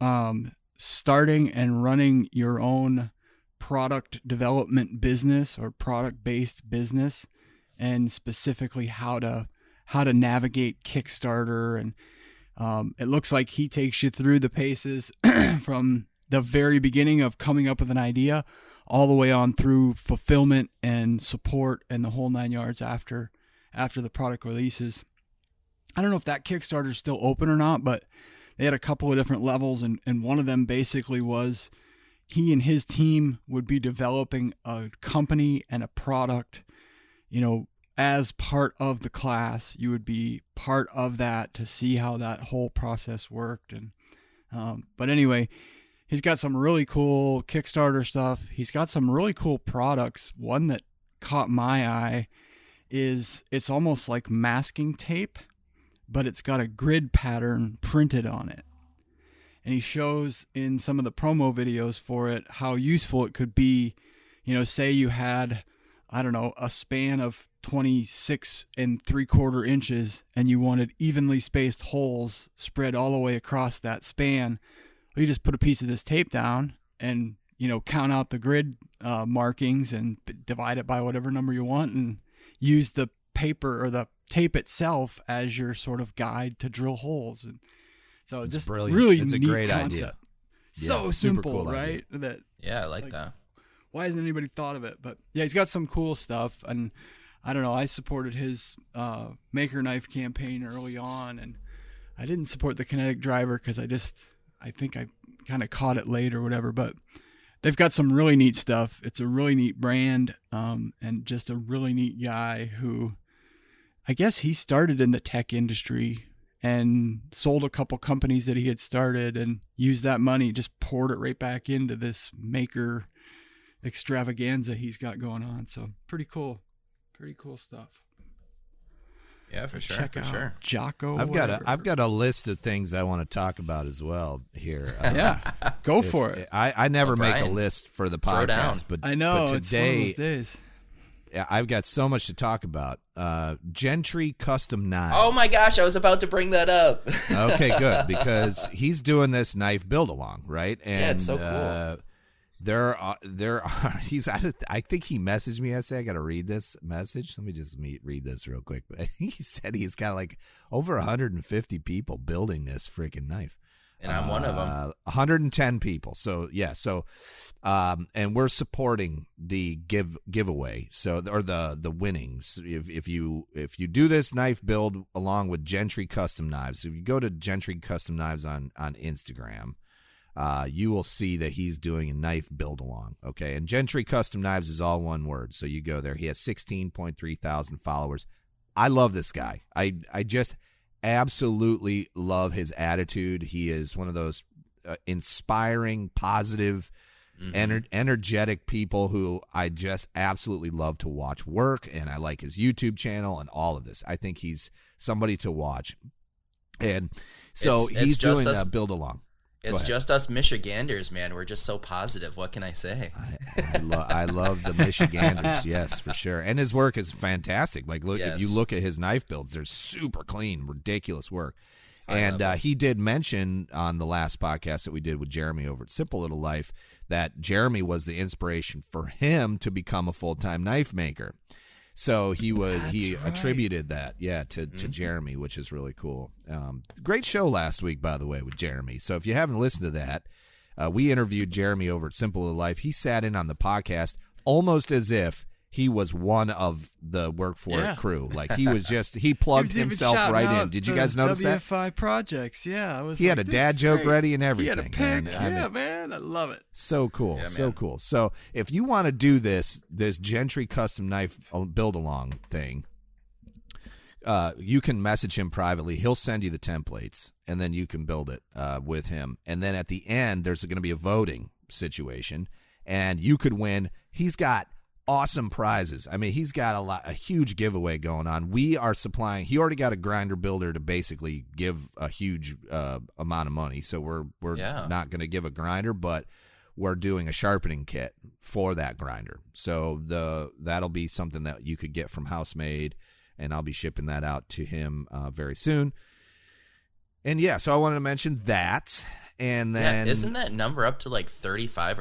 starting and running your own product development business or product-based business, and specifically how to navigate Kickstarter. And it looks like he takes you through the paces from the very beginning of coming up with an idea all the way on through fulfillment and support and the whole 9 yards after the product releases. I don't know if that Kickstarter is still open or not, but they had a couple of different levels, and one of them basically was he and his team would be developing a company and a product, as part of the class. You would be part of that to see how that whole process worked. And but anyway, he's got some really cool Kickstarter stuff. He's got some really cool products. One that caught my eye is it's almost like masking tape, but it's got a grid pattern printed on it. And he shows in some of the promo videos for it how useful it could be. Say you had, I don't know, a span of 26 3/4 inches and you wanted evenly spaced holes spread all the way across that span. Well, you just put a piece of this tape down and, count out the grid markings and divide it by whatever number you want and use the paper or the tape itself as your sort of guide to drill holes. And so it's just brilliant. Really it's a neat great concept. idea. So super simple, cool right? Idea. I like that. Why hasn't anybody thought of it? But yeah, he's got some cool stuff. And I don't know, I supported his Maker knife campaign early on, and I didn't support the Kinetic driver because I think I kind of caught it late or whatever. But they've got some really neat stuff. It's a really neat brand, and just a really neat guy who, I guess he started in the tech industry and sold a couple companies that he had started and used that money, just poured it right back into this Maker extravaganza he's got going on. So pretty cool stuff. Yeah, for sure. Check out sure. Jocko. I've got a list of things I want to talk about as well here. Yeah, go for it. I never make a Brian, list for the throw down. podcast, but I know but today, it's one of those days. I've got so much to talk about. Gentry Custom Knives. Oh my gosh, I was about to bring that up. Okay, good, because he's doing this knife build along, right? And yeah, it's so cool. There are. I think he messaged me yesterday. I got to read this message. Let me just read this real quick. But he said he's got like over 150 people building this freaking knife, and I'm one of them. 110 people. So yeah. So, and we're supporting the giveaway. So or the winnings. If you do this knife build along with Gentry Custom Knives, if you go to Gentry Custom Knives on Instagram. You will see that he's doing a knife build along. Okay. And Gentry Custom Knives is all one word. So you go there. He has 16.3 thousand followers. I love this guy. I just absolutely love his attitude. He is one of those inspiring, positive, energetic people who I just absolutely love to watch work. And I like his YouTube channel and all of this. I think he's somebody to watch. And so he's doing a build along. It's just us Michiganders, man. We're just so positive. What can I say? I love the Michiganders, yes, for sure. And his work is fantastic. Like, look, if you look at his knife builds, they're super clean, ridiculous work. And he did mention on the last podcast that we did with Jeremy over at Simple Little Life that Jeremy was the inspiration for him to become a full-time knife maker. So he attributed that, to Jeremy, which is really cool. Great show last week, by the way, with Jeremy. So if you haven't listened to that, we interviewed Jeremy over at Simple Little Life. He sat in on the podcast almost as if he was one of the Work For It crew. Like he plugged himself right in. Did you guys notice that? WFI projects, yeah. He had a dad joke ready and everything. He had a pick. Man, I love it. So cool, cool. So if you want to do this Gentry custom knife build along thing, you can message him privately. He'll send you the templates, and then you can build it with him. And then at the end, there's going to be a voting situation, and you could win. He's got awesome prizes. I mean, he's got a huge giveaway going on. We are supplying. He already got a grinder builder to basically give a huge amount of money. So we're not going to give a grinder, but we're doing a sharpening kit for that grinder. So that'll be something that you could get from Housemade, and I'll be shipping that out to him very soon. And so I wanted to mention that. And then isn't that number up to like $3,500 or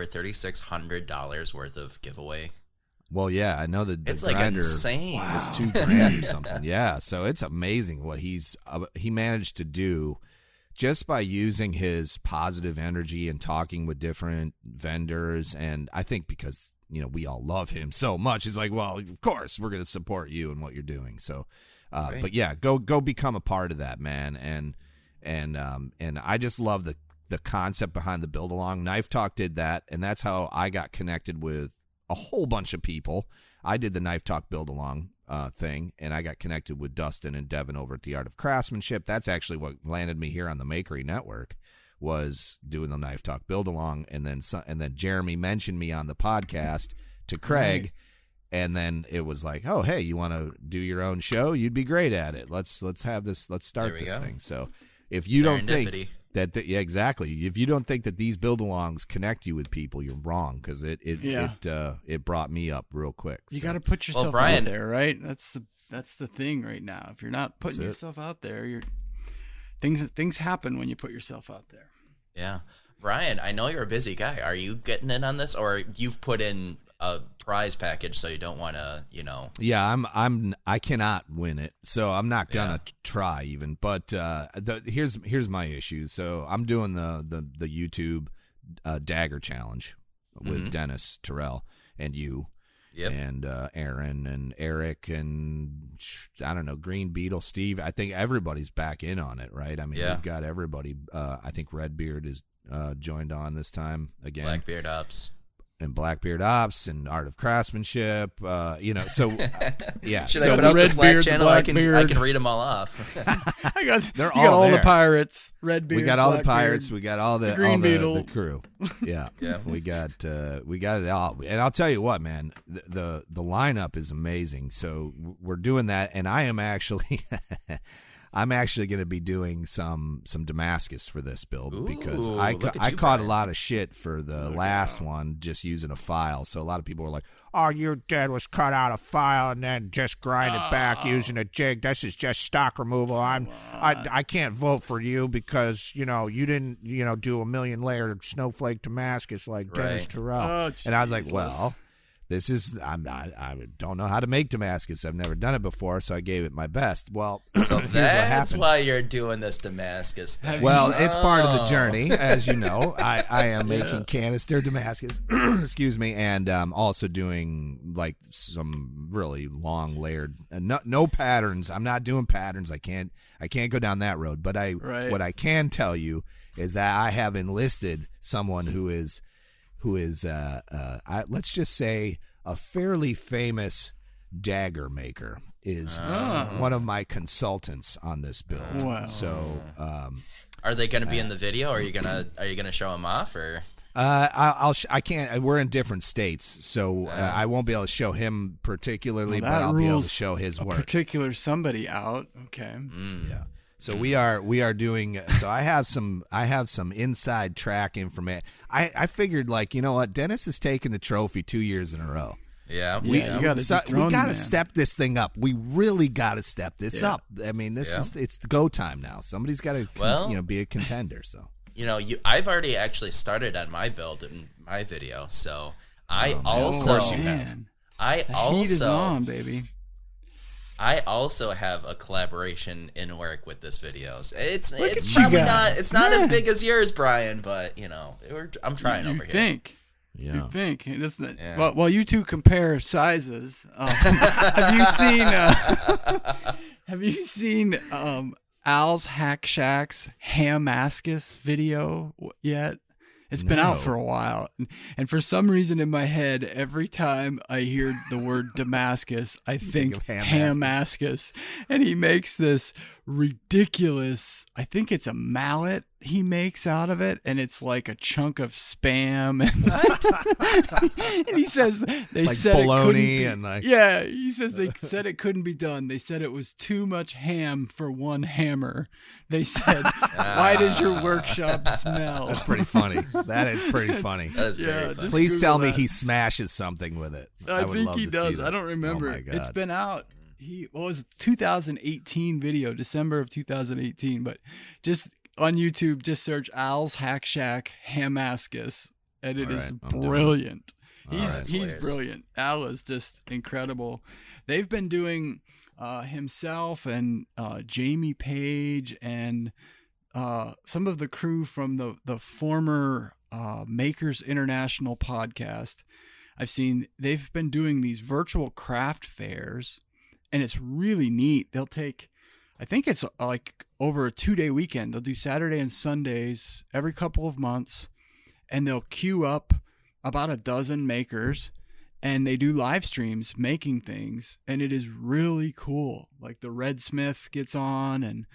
$3,600 worth of giveaway? Well, yeah, I know that the it's grinder like insane. was $2,000 or something. Yeah, so it's amazing what he managed to do just by using his positive energy and talking with different vendors. And I think because we all love him so much, he's like, well, of course we're going to support you and what you're doing. So, right. But yeah, go become a part of that, man. And I just love the concept behind the build along. Knife Talk did that, and that's how I got connected with a whole bunch of people. I did the Knife Talk build along thing, and I got connected with Dustin and Devin over at the Art of Craftsmanship. That's actually what landed me here on the Makery Network, was doing the Knife Talk build along, and then Jeremy mentioned me on the podcast to Craig, and then it was like, oh hey, you want to do your own show? You'd be great at it. Let's have this. Let's start this thing. So if you don't think yeah, exactly. If you don't think that these build-alongs connect you with people, you're wrong, because it brought me up real quick. You got to put yourself out there, right? That's the thing right now. If you're not putting yourself out there, things happen when you put yourself out there. Yeah, Brian, I know you're a busy guy. Are you getting in on this, or you've put in a prize package so you don't want to, Yeah, I cannot win it, so I'm not gonna try even. But here's my issue. So I'm doing the YouTube dagger challenge with Dennis Terrell and you, and Aaron and Eric and I don't know, Green Beetle, Steve. I think everybody's back in on it, right? I mean, we've got everybody. I think Redbeard is joined on this time again. Blackbeard Ops. And Blackbeard Ops and Art of Craftsmanship, so yeah. Should so I put up the Slack Redbeard, channel? I can read them all off. They're you got all there. the pirates. Redbeard. We got all Blackbeard, the pirates. We got all the Green Beetle. the crew. Yeah, we got it all. And I'll tell you what, man, the lineup is amazing. So we're doing that, and I am actually. I'm actually going to be doing some Damascus for this build, because I caught a lot of shit for the last one just using a file. So a lot of people were like, "Oh, your dad was cut out a file and then just grinded back using a jig. This is just stock removal. I can't vote for you because you didn't do a million layer snowflake Damascus like Dennis Terrell." Oh, and I was like, well. This is I don't know how to make Damascus. I've never done it before, so I gave it my best. Well, so here's that's what why you're doing this Damascus thing. Well, it's part of the journey, as you know. I am making canister Damascus, excuse me, and also doing like some really long layered, no patterns. I'm not doing patterns. I can't go down that road. But what I can tell you is that I have enlisted someone who is let's just say a fairly famous dagger maker is one of my consultants on this build. Wow. So are they going to be in the video, or are you gonna show them off, or? I can't. We're in different states, so I won't be able to show him particularly, but I'll be able to show his work. Particular somebody out. Okay. Yeah. So we are doing. So I have some inside track information. I figured, like, you know what, Dennis has taken the trophy 2 years in a row. Yeah, you got to step this thing up. We really got to step this up. I mean, it's the go time now. Somebody's got to be a contender. So I've already actually started on my build in my video. So I also of course you have. Heat is on, baby. I also have a collaboration in work with this videos. It's probably not as big as yours, Brian, but I'm trying over here. You think it isn't? Yeah. Well, you two compare sizes. Have you seen Al's Hack Shack's Hamascus video yet? It's been out for a while, and for some reason in my head, every time I hear the word Damascus, I think Hamascus, and he makes this ridiculous. I think it's a mallet he makes out of it, and it's like a chunk of spam, and he says they said bologna it couldn't be, he says they said it couldn't be done. They said it was too much ham for one hammer. They said, "Why does your workshop smell?" That's pretty funny. That is pretty funny. That is very funny. Please tell me he smashes something with it. I would think love he to does. see that. I don't remember. Oh my God. It's been out. What was it, 2018 video, December of 2018. But just on YouTube, just search Al's Hack Shack Hamascus, and it is brilliant. He's brilliant. Al is just incredible. They've been doing himself and Jamie Page and some of the crew from the former Makers International podcast. I've seen they've been doing these virtual craft fairs, and it's really neat. They'll take, I think it's like over a 2-day weekend. They'll do Saturday and Sundays every couple of months, and they'll queue up about a dozen makers, and they do live streams making things, and it is really cool. Like the Red Smith gets on, and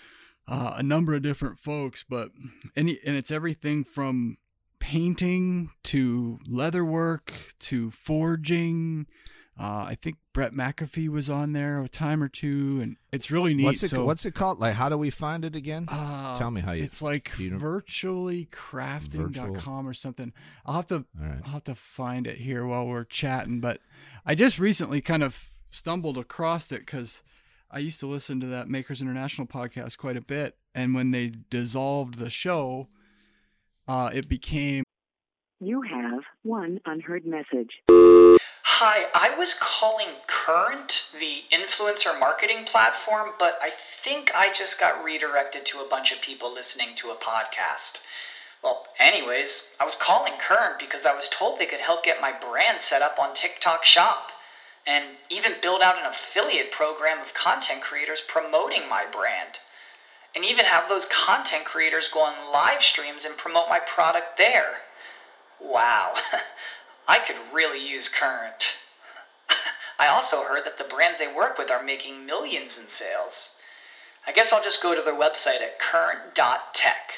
a number of different folks, and it's everything from painting to leatherwork to forging. I think Brett McAfee was on there a time or two, and it's really neat. What's it called? Like, how do we find it again? Tell me how you. It's like virtuallycrafting.com or something. I'll have to find it here while we're chatting. But I just recently kind of stumbled across it because I used to listen to that Makers International podcast quite a bit, and when they dissolved the show, it became. You have one unheard message. Hi, I was calling Current, the influencer marketing platform, but I think I just got redirected to a bunch of people listening to a podcast. Well, anyways, I was calling Current because I was told they could help get my brand set up on TikTok Shop, and even build out an affiliate program of content creators promoting my brand, and even have those content creators go on live streams and promote my product there. Wow, I could really use Current. I also heard that the brands they work with are making millions in sales. I guess I'll just go to their website at current.tech.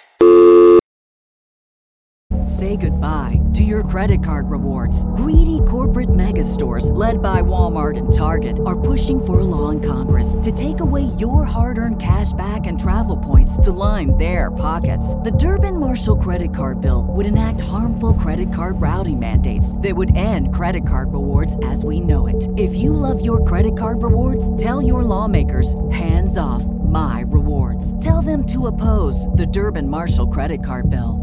Say goodbye to your credit card rewards. Greedy corporate mega stores, led by Walmart and Target, are pushing for a law in Congress to take away your hard-earned cash back and travel points to line their pockets. The Durbin-Marshall credit card bill would enact harmful credit card routing mandates that would end credit card rewards as we know it. If you love your credit card rewards, tell your lawmakers, hands off my rewards. Tell them to oppose the Durbin-Marshall credit card bill.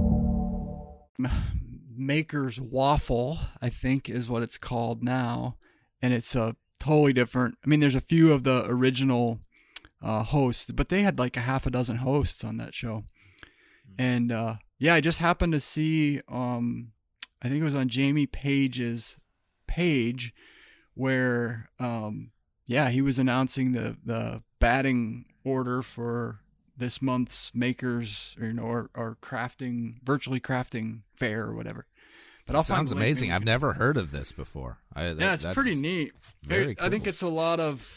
Maker's Waffle, I think is what it's called now, and it's a totally different. I mean, there's a few of the original hosts, but they had like a half a dozen hosts on that show. And I just happened to see I think it was on Jamie Page's page where he was announcing the batting order for this month's Makers or crafting, virtually crafting fair or whatever. But sounds amazing. I've never heard of this before. It's pretty neat. Very cool. I think it's a lot of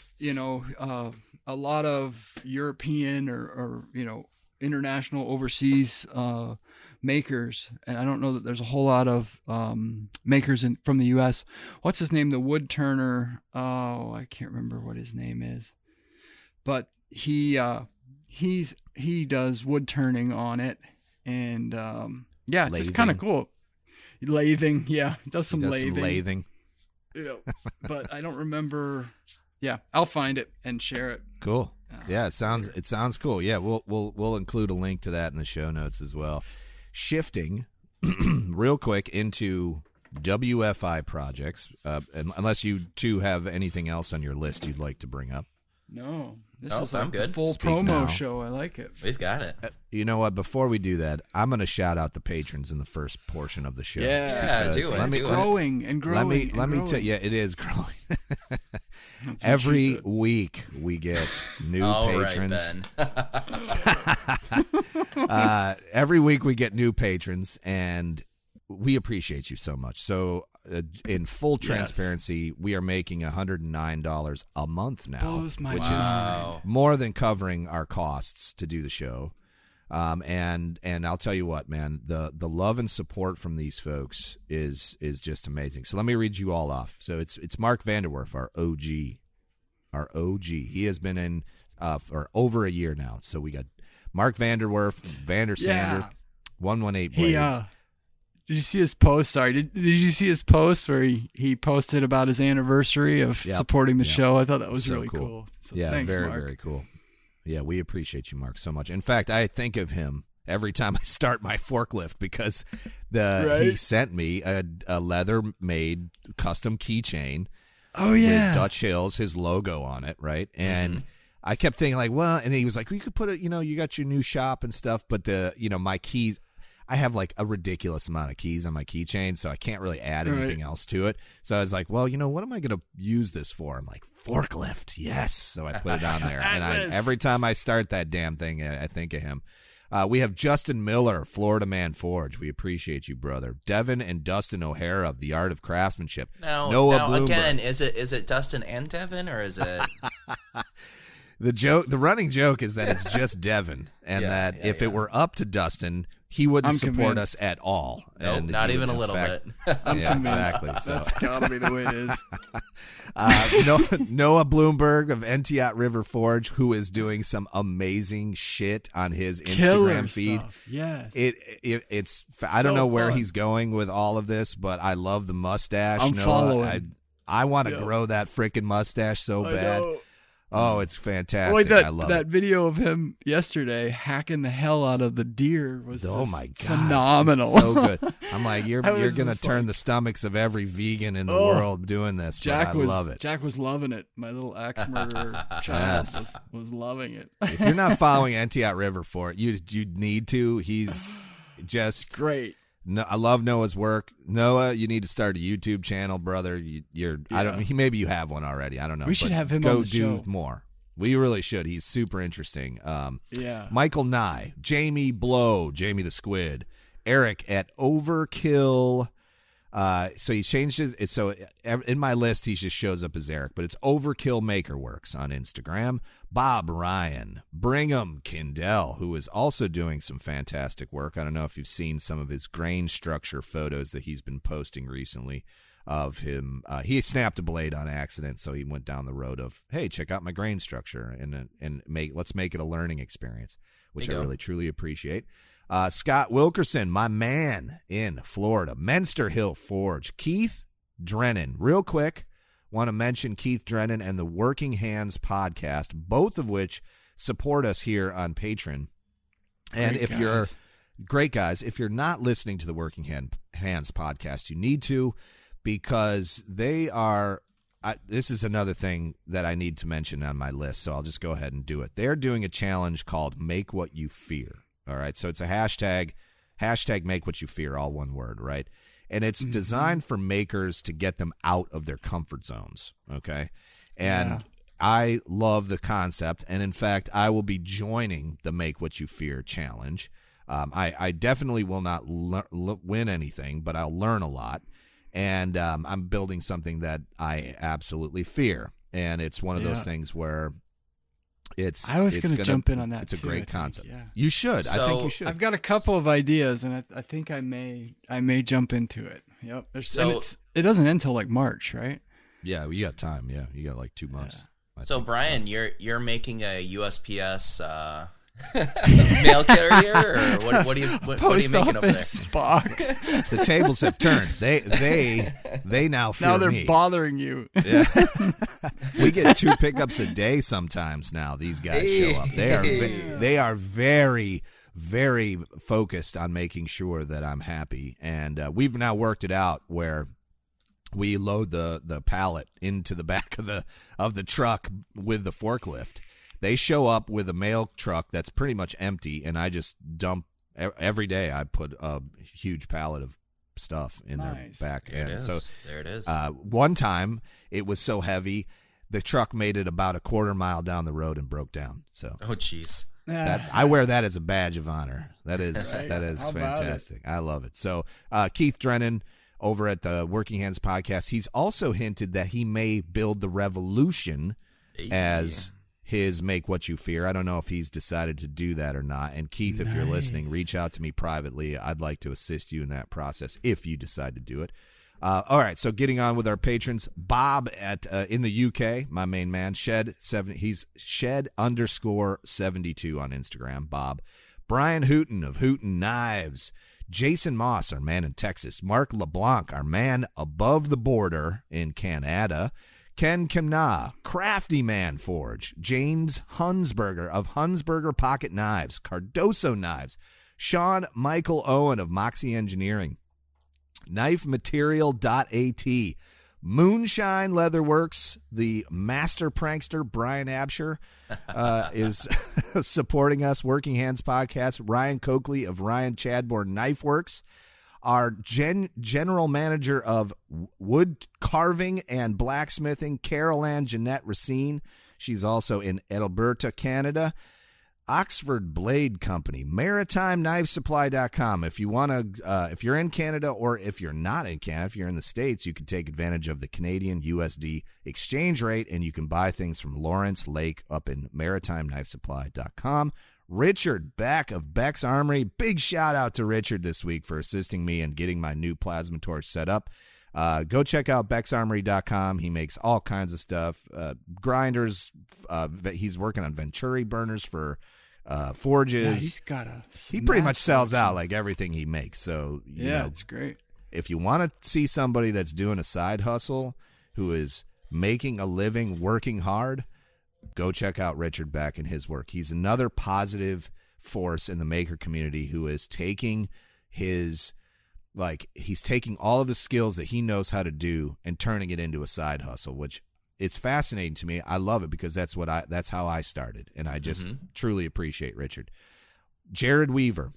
European or international overseas makers, and I don't know that there's a whole lot of makers from the U.S. What's his name? The wood turner. Oh, I can't remember what his name is, but he does wood turning on it, and it's just kind of cool. Lathing, does some lathing. But I don't remember. Yeah, I'll find it and share it. Cool. Yeah, it sounds cool. Yeah, we'll include a link to that in the show notes as well. Shifting real quick into WFI projects, unless you two have anything else on your list you'd like to bring up. No, this is I'm like good. a full Speak promo now. show. I like it. We've got it. You know what? Before we do that, I'm going to shout out the patrons in the first portion of the show. Yeah, because do it. let me- do it. Growing and growing. Let me tell you, it is growing. Every week we get new All patrons. right, Ben. Every week we get new patrons, and we appreciate you so much. So, in full transparency, we are making $109 a month now, Blows my which Wow. is more than covering our costs to do the show. And I'll tell you what, man, the love and support from these folks is just amazing. So let me read you all off. So it's Mark Vanderwerf, our OG. He has been in for over a year now. So we got Mark Vanderwerf, Vander Sander, 118 Blades. Did you see his post? Sorry, did you see his post where he posted about his anniversary of supporting the show? I thought that was So really cool. So Yeah, thanks, very, Mark. very cool. Yeah, we appreciate you, Mark, so much. In fact, I think of him every time I start my forklift because he sent me a leather-made custom keychain with Dutch Hills, his logo on it, right? And I kept thinking like, well, and he was like, you could put it, you got your new shop and stuff, but my keys, I have like a ridiculous amount of keys on my keychain, so I can't really add anything else to it. So I was like, well, what am I going to use this for? I'm like, forklift, yes. So I put it on there. And every time I start that damn thing, I think of him. We have Justin Miller, Florida Man Forge. We appreciate you, brother. Devin and Dustin O'Hara of The Art of Craftsmanship. Now Bloomberg. again, is it Dustin and Devin, or is it? The running joke is that it's just Devin, and that if it were up to Dustin, he wouldn't support us at all. Nope, and not even a little bit. Yeah, exactly. So. That's gotta be the way it is. Noah Bloomberg of Entiat River Forge, who is doing some amazing shit on his Instagram feed. Stuff. Yes. It's I don't know where he's going with all of this, but I love the mustache. I'm Noah, following. I want to grow that freaking mustache so bad. know. Oh, it's fantastic. Wait, I love that it. video of him yesterday hacking the hell out of the deer was Oh just my god, phenomenal. It's so good. I'm like, you're I was gonna just turn like- the stomachs of every vegan in the world doing this. Jack but I love it. Jack was loving it. My little axe murderer child was loving it. If you're not following Entiat River for it, you need to. He's just Great. No, I love Noah's work. Noah, you need to start a YouTube channel, brother. I don't. Maybe you have one already. I don't know. We should but have him go on the do show. more. We really should. He's super interesting. Yeah. Michael Nye, Jamie Blow, Jamie the Squid, Eric at Overkill. So he changed it. So in my list, he just shows up as Eric, but it's Overkill Makerworks on Instagram. Bob Ryan, Brigham Kindell, who is also doing some fantastic work. I don't know if you've seen some of his grain structure photos that he's been posting recently of him. He snapped a blade on accident, so he went down the road of, hey, check out my grain structure and let's make it a learning experience, which I really truly appreciate. Scott Wilkerson, my man in Florida, Menster Hill Forge. Keith Drennan, real quick, want to mention Keith Drennan and the Working Hands podcast, both of which support us here on Patreon. And great guys, if you're not listening to the Working Hands podcast, you need to, because they are, this is another thing that I need to mention on my list, so I'll just go ahead and do it. They're doing a challenge called Make What You Fear. All right, so it's a hashtag Make What You Fear, all one word, right? And it's designed for makers to get them out of their comfort zones, okay? And I love the concept, and in fact, I will be joining the Make What You Fear challenge. I definitely will not win anything, but I'll learn a lot. And I'm building something that I absolutely fear. And it's one of those things where I was going to jump in on that. It's a too, great I concept. think, yeah. You should. So, I think you should. I've got a couple of ideas, and I think I may jump into it. Yep. It doesn't end until like March, right? Yeah, you got time. Yeah, you got like 2 months. So Brian, you're making a USPS Mail carrier, or what are you making over there? Box. The tables have turned. They now fear Now they're me. bothering you. Yeah. We get 2 pickups a day sometimes now. These guys show up. They are very, very focused on making sure that I'm happy, and we've now worked it out where we load the pallet into the back of the truck with the forklift. They show up with a mail truck that's pretty much empty, and I just dump every day. I put a huge pallet of stuff in their back end. So there it is. One time it was so heavy, the truck made it about a quarter mile down the road and broke down. So jeez. I wear that as a badge of honor. That is Right. that is How about fantastic. I love it. So Keith Drennan over at the Working Hands podcast, he's also hinted that he may build the Revolution as his Make What You Fear. I don't know if he's decided to do that or not. And Keith, if you're listening, reach out to me privately. I'd like to assist you in that process if you decide to do it. All right, so getting on with our patrons, Bob at in the UK, my main man, he's Shed_72 on Instagram, Bob. Brian Hooten of Hooten Knives. Jason Moss, our man in Texas. Mark LeBlanc, our man above the border in Canada. Ken Kimna, Crafty Man Forge. James Hunsberger of Hunsberger Pocket Knives. Cardoso Knives. Sean Michael Owen of Moxie Engineering. KnifeMaterial.at. Moonshine Leatherworks, the master prankster Brian Absher is supporting us. Working Hands podcast. Ryan Coakley of Ryan Chadbourne Knife Works. Our general manager of wood carving and blacksmithing, Carol Ann Jeanette Racine. She's also in Alberta, Canada. Oxford Blade Company, MaritimeKnifeSupply.com. If you want to, if you're in Canada or if you're not in Canada, if you're in the States, you can take advantage of the Canadian USD exchange rate, and you can buy things from Lawrence Lake up in MaritimeKnifeSupply.com. Richard Beck of Beck's Armory. Big shout out to Richard this week for assisting me in getting my new plasma torch set up. Go check out BecksArmory.com. He makes all kinds of stuff. Grinders. He's working on Venturi burners for forges. Yeah, he's got he pretty much sells out like everything he makes. So you know, it's great. If you want to see somebody that's doing a side hustle who is making a living, working hard, go check out Richard Beck and his work. He's another positive force in the maker community who is taking he's taking all of the skills that he knows how to do and turning it into a side hustle, which it's fascinating to me. I love it because that's how I started, and I just truly appreciate Richard. Jared Weaver.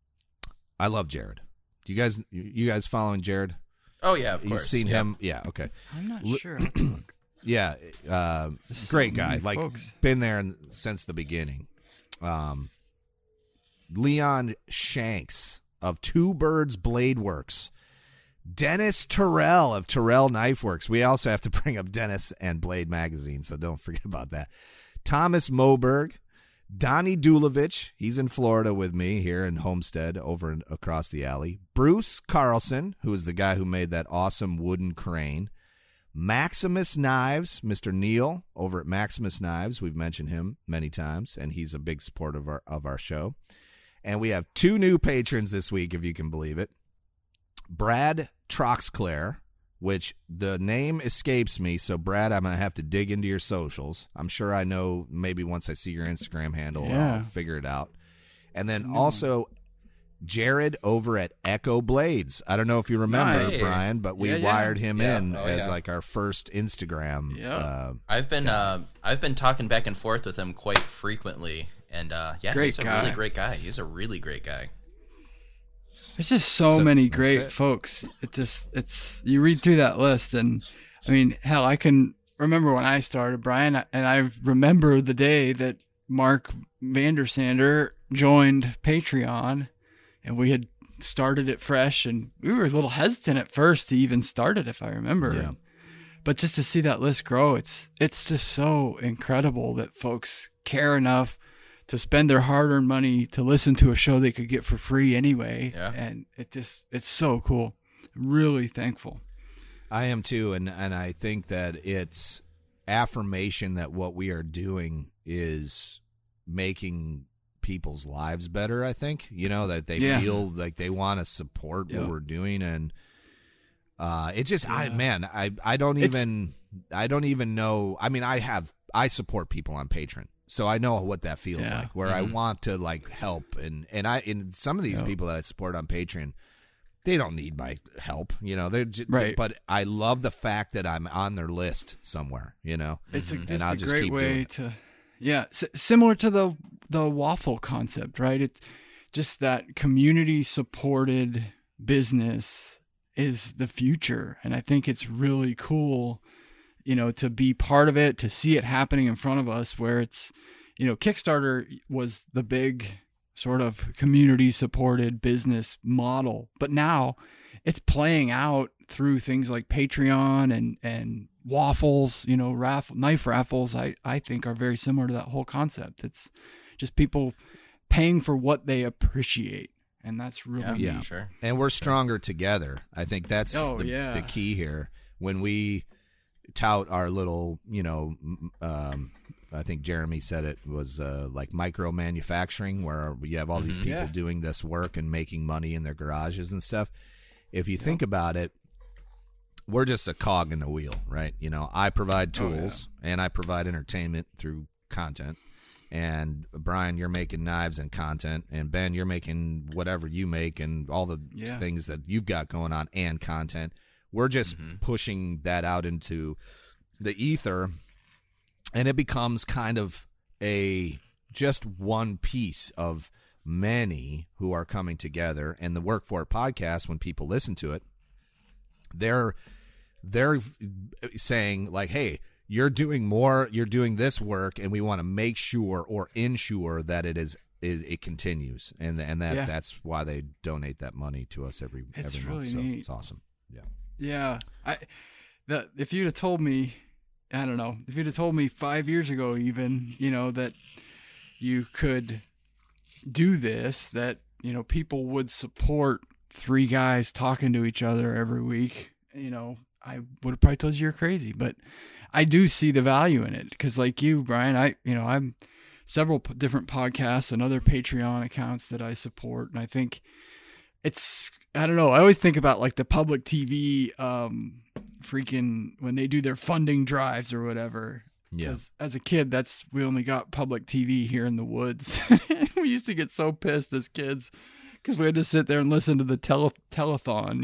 I love Jared. You guys following Jared? Oh yeah, of course. You've seen him? Yeah, okay. I'm not sure. Yeah, great guy. Like folks. been there since the beginning. Leon Shanks of Two Birds Blade Works. Dennis Terrell of Terrell Knife Works. We also have to bring up Dennis and Blade Magazine, so don't forget about that. Thomas Moberg. Donnie Dulovich. He's in Florida with me here in Homestead over across the alley. Bruce Carlson, who is the guy who made that awesome wooden crane. Maximus Knives, Mr. Neil over at Maximus Knives. We've mentioned him many times, and he's a big supporter of our show. And we have two new patrons this week, if you can believe it. Brad Troxclair, which the name escapes me, so Brad, I'm going to have to dig into your socials. I'm sure I know maybe once I see your Instagram handle, I'll figure it out. And then also Jared over at Echo Blades. I don't know if you remember, Brian, but we wired him in as like our first Instagram. Yeah. I've been talking back and forth with him quite frequently, and he's a really great guy. He's a really great guy. There's just so many great folks. It's you read through that list, and I mean, hell, I can remember when I started, Brian, and I remember the day that Mark Vandersander joined Patreon, and we had started it fresh, and we were a little hesitant at first to even start it, if I remember. Yeah. But just to see that list grow, it's just so incredible that folks care enough to spend their hard-earned money to listen to a show they could get for free anyway. Yeah. And it's so cool. Really thankful. I am too, and I think that it's affirmation that what we are doing is making people's lives better. I think, that they feel like they want to support what we're doing, and it just, I don't even know. I mean, I support people on Patreon, so I know what that feels like, where I want to like help, and some of these people that I support on Patreon, they don't need my help, they're just, right. But I love the fact that I'm on their list somewhere, It's and I'll a just great keep way doing it. to, similar to the waffle concept, right? It's just that community supported business is the future. And I think it's really cool, to be part of it, to see it happening in front of us, where it's, Kickstarter was the big sort of community supported business model, but now it's playing out through things like Patreon and waffles, knife raffles, I think are very similar to that whole concept. It's just people paying for what they appreciate. And that's really neat. Sure. And we're stronger together. I think that's the key here. When we tout our little, I think Jeremy said it was like micro manufacturing, where you have all these people doing this work and making money in their garages and stuff. If you think about it, we're just a cog in the wheel, right? I provide tools and I provide entertainment through content. And Brian, you're making knives and content, and Ben, you're making whatever you make and all the things that you've got going on and content. We're just pushing that out into the ether, and it becomes kind of just one piece of many who are coming together. And the Work For It podcast, when people listen to it, they're saying like, hey, you're doing this work, and we want to make sure or ensure that it continues, and that's why they donate that money to us every really month. So neat. It's awesome. Yeah. If you'd have told me, I don't know, if you'd have told me 5 years ago, even, that you could do this, that, people would support three guys talking to each other every week, I would have probably told you you're crazy, but I do see the value in it, because like you, Brian, I'm several different podcasts and other Patreon accounts that I support, and I think I don't know, I always think about like the public TV freaking when they do their funding drives or whatever. Yeah. As a kid, we only got public TV here in the woods. We used to get so pissed as kids because we had to sit there and listen to the telethon,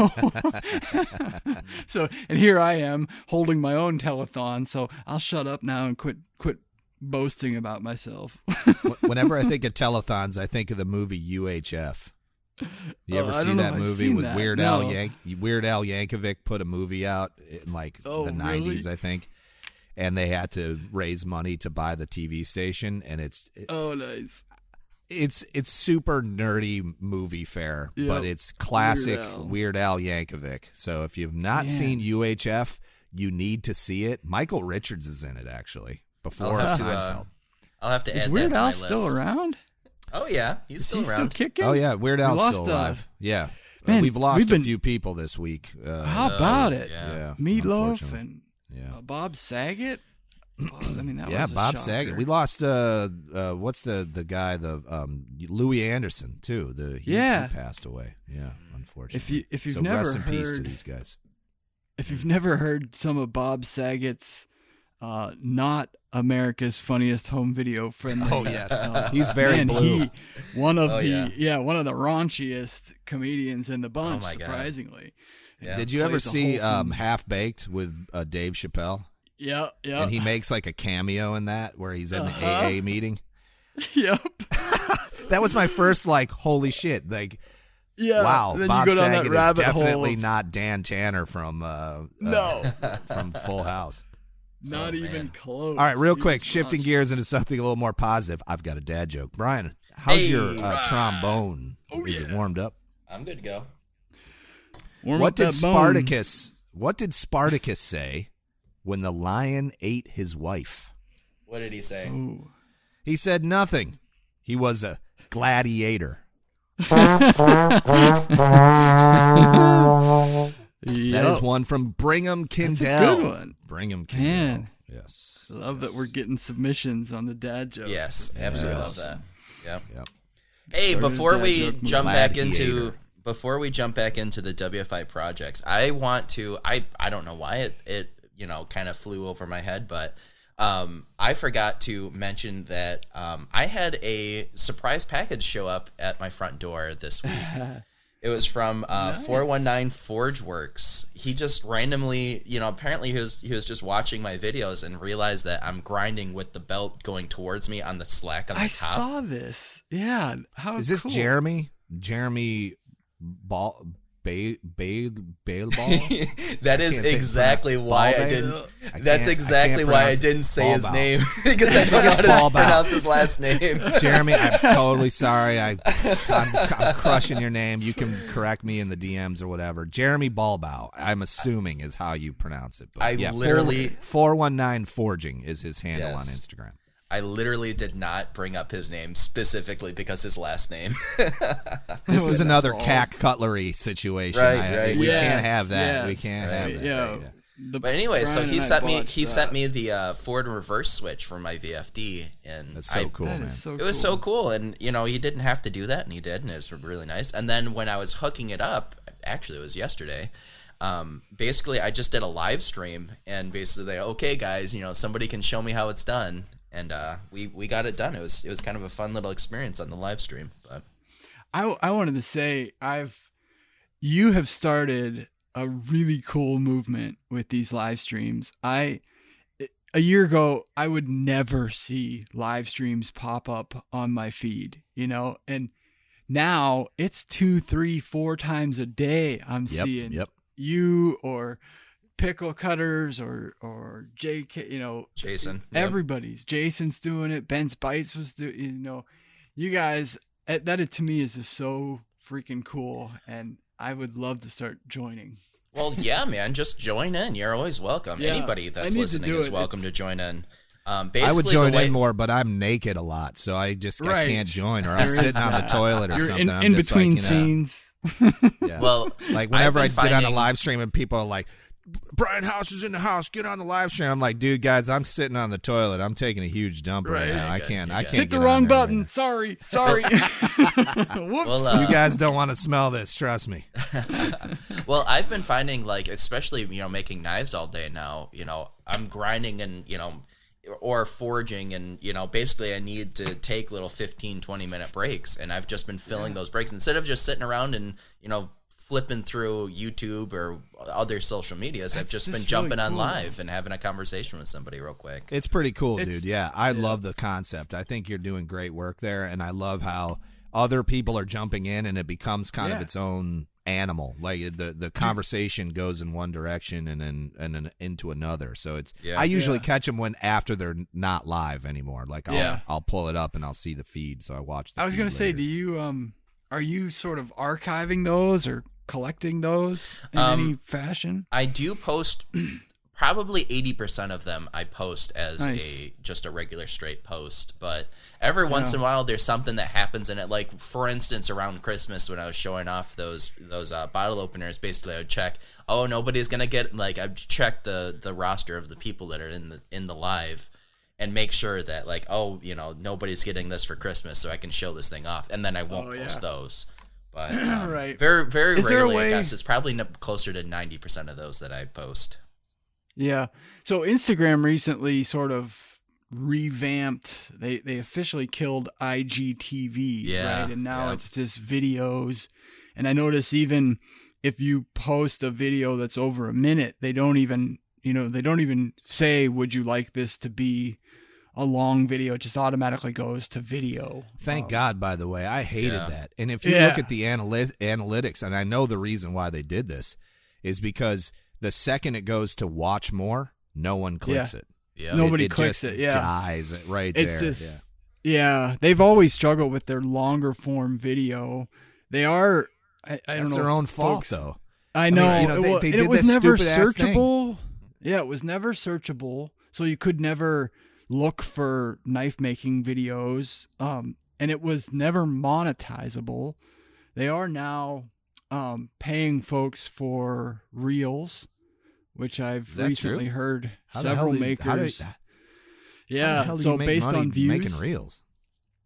So, and here I am holding my own telethon. So I'll shut up now and quit boasting about myself. Whenever I think of telethons, I think of the movie UHF. You ever see that movie with Weird Al Yankovic put a movie out in like the 90s, I think. And they had to raise money to buy the TV station, and nice. It's super nerdy movie fare, but it's classic Weird Al Yankovic. So if you've not seen UHF, you need to see it. Michael Richards is in it, actually, before Seinfeld. I'll have to add Weird that to my Al list. Still around? Oh yeah, he's still around. Still kicking? Oh yeah, Weird Al's still alive. Yeah, man, we've lost a few people this week. How about it? Yeah, Meatloaf and Bob Saget. I mean, that was a Bob shocker. Saget. We lost what's the guy, Louis Anderson too. He passed away. Yeah, unfortunately. If you've never rest in heard, peace to these guys. If you've never heard some of Bob Saget's not America's Funniest Home Video friendly. Oh yes, he's very blue. One of the raunchiest comedians in the bunch. Oh my God. Surprisingly. Yeah. Did you ever see Half Baked with Dave Chappelle? Yeah. And he makes like a cameo in that where he's in the AA meeting. Yep. That was my first holy shit. Wow, Bob Saget is definitely not Dan Tanner from from Full House. Not even close. All right, real quick, shifting gears into something a little more positive. I've got a dad joke. Brian, how's your trombone? Is it warmed up? I'm good to go. What did Spartacus say when the lion ate his wife? What did he say? Ooh. He said nothing. He was a gladiator. That is one from Brigham Kendall. That's a good one. Brigham Kendall. Man. Yes. I love that we're getting submissions on the dad jokes. Yes, absolutely love that. Yep. Yep. Hey, Started before a dad we joke movie. jump back Gladiator. before we jump back into the WFI projects, I want to I don't know why it kind of flew over my head, but I forgot to mention that I had a surprise package show up at my front door this week. It was from 419 Forge Works. He just randomly, apparently he was just watching my videos and realized that I'm grinding with the belt going towards me on the slack on the I top. saw this. Yeah. How Is this cool. Jeremy? Jeremy Ball Bale Ball? That is can't think exactly why I Ball didn't. Bale? That's exactly why I didn't say his Ball name because I don't know how Ball to Bow. pronounce his last name. Jeremy, I'm totally sorry. I'm crushing your name. You can correct me in the DMs or whatever. Jeremy Ballbow, I'm assuming is how you pronounce it. But I literally 419 Forging is his handle on Yes. Instagram. I literally did not bring up his name specifically because his last name. This is another all. CAC cutlery situation. Right. We Yes, can't have that. We yes, can't right, have that. Yeah. Yeah. But anyway, so Brian he and I sent me botched sent that. me the Ford reverse switch for my VFD, and That's so cool, That man. is so it was so cool. And he didn't have to do that, and he did, and it was really nice. And then when I was hooking it up, actually it was yesterday. Basically, I just did a live stream, and basically, okay, guys, somebody can show me how it's done, and we got it done. It was kind of a fun little experience on the live stream. But I wanted to say you have started a really cool movement with these live streams. A year ago, I would never see live streams pop up on my feed, and now it's 2, 3, 4 times a day I'm seeing you or Pickle Cutters or JK, Jason, yep. everybody's. Jason's doing it. Ben Spites was doing, you guys, that to me is just so freaking cool, and I would love to start joining. Well, yeah, man, just join in. You're always welcome. Yeah, Anybody I that's need to listening do is it. welcome to join in. Basically, I would join the way, in more, but I'm naked a lot, so I Right. can't join, or I'm There is sitting on the that. toilet or You're something. I'm in just between like, scenes. Yeah. Well, Like whenever I I've been get on a finding- live stream and people are like, Brian House is in the house, get on the live stream. I'm like, dude, guys, I'm sitting on the toilet. I'm taking a huge dump right, Right. now. I Good, can't. you I good. can't Hit the get on wrong there right button. now. Sorry. Whoops. Well, You guys don't want to smell this. Trust me. Well, I've been finding, like, especially, making knives all day now, I'm grinding and, or forging and, basically I need to take little 15, 20-minute breaks. And I've just been filling those breaks instead of just sitting around and, flipping through YouTube or other social medias. I've just been really jumping on cool. live and having a conversation with somebody real quick. It's pretty cool, It's- dude. Yeah, I love the concept. I think you're doing great work there, and I love how other people are jumping in, and it becomes kind of its own animal. Like the conversation goes in one direction and then into another. So it's Yeah. I usually catch them when after they're not live anymore. Like I'll pull it up and I'll see the feed, so I watch. I was gonna say, do you are you sort of archiving those or collecting those in any fashion? I do post probably 80% of them I post as Nice. just a regular straight post, but every once in a while there's something that happens in it. Like, for instance, around Christmas when I was showing off those bottle openers, basically I would check, nobody's gonna get, like, I'd check the roster of the people that are in the live and make sure that, like, nobody's getting this for Christmas, so I can show this thing off, and then I won't post those. But Right. very, very Is there a rarely, I way- guess it's probably closer to 90% of those that I post. Yeah. So Instagram recently sort of revamped. They officially killed IGTV, Yeah, right? And now yeah. it's just videos. And I notice even if you post a video that's over a minute, they don't even say, would you like this to be a long video? It just automatically goes to video. Thank God, by the way. I hated Yeah. that. And if you look at the analytics, and I know the reason why they did this, is because the second it goes to watch more, no one clicks it. Yeah. Nobody it clicks just it. Yeah. dies right It's there. just, yeah, they've always struggled with their longer form video. They are, I don't That's know. their own folks- fault, though. I know. mean, they and did it was this never stupid-ass thing. searchable. Yeah, it was never searchable. So you could never look for knife making videos. And it was never monetizable. They are now paying folks for reels, which I've Is that recently true? heard How the hell several do you- how do you- makers. how the Yeah, hell do so you make based money on views. making reels?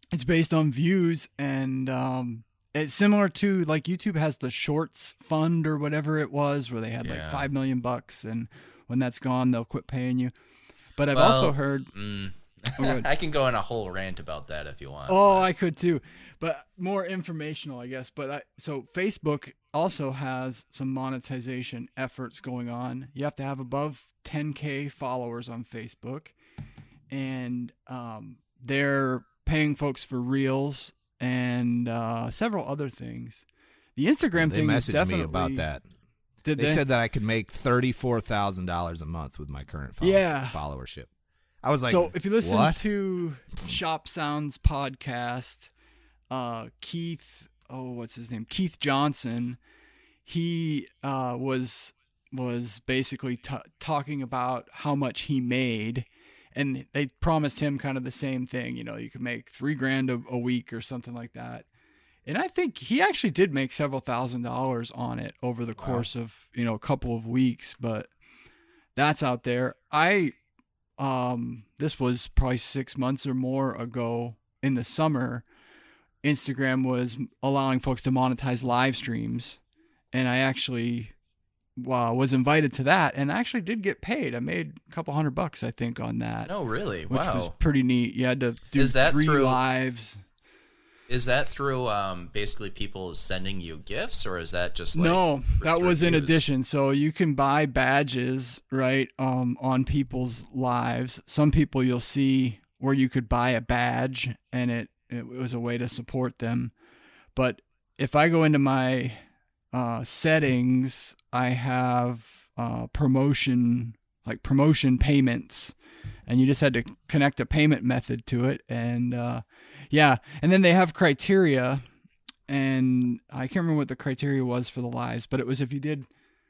it's based on views, and it's similar to like YouTube has the Shorts Fund or whatever it was, where they had like $5 million, and when that's gone, they'll quit paying you. But I've also heard. I can go on a whole rant about that if you want. Oh, I could too, but more informational, I guess. But so Facebook also has some monetization efforts going on. You have to have above 10K followers on Facebook, and they're paying folks for Reels and several other things. The Instagram thing is definitely... They messaged me about that. They said that I could make $34,000 a month with my current followership. I was like, so if you listen what? to Shop Sounds podcast, Keith, what's his name? Keith Johnson, he was basically talking about how much he made, and they promised him kind of the same thing. You know, you could make $3,000 a week or something like that. And I think he actually did make several $1,000s on it over the course of, a couple of weeks, but that's out there. This was probably 6 months or more ago in the summer. Instagram was allowing folks to monetize live streams, and I actually was invited to that, and I actually did get paid. I made a couple $100, I think, on that. Oh, really? Which wow, was pretty neat. You had to do 3 lives. Is that through basically people sending you gifts, or is that just like... No, that was in addition. So you can buy badges, right, on people's lives. Some people you'll see where you could buy a badge, and it was a way to support them. But if I go into my settings, I have promotion payments, and you just had to connect a payment method to it. And and then they have criteria, and I can't remember what the criteria was for the lives, but it was if you did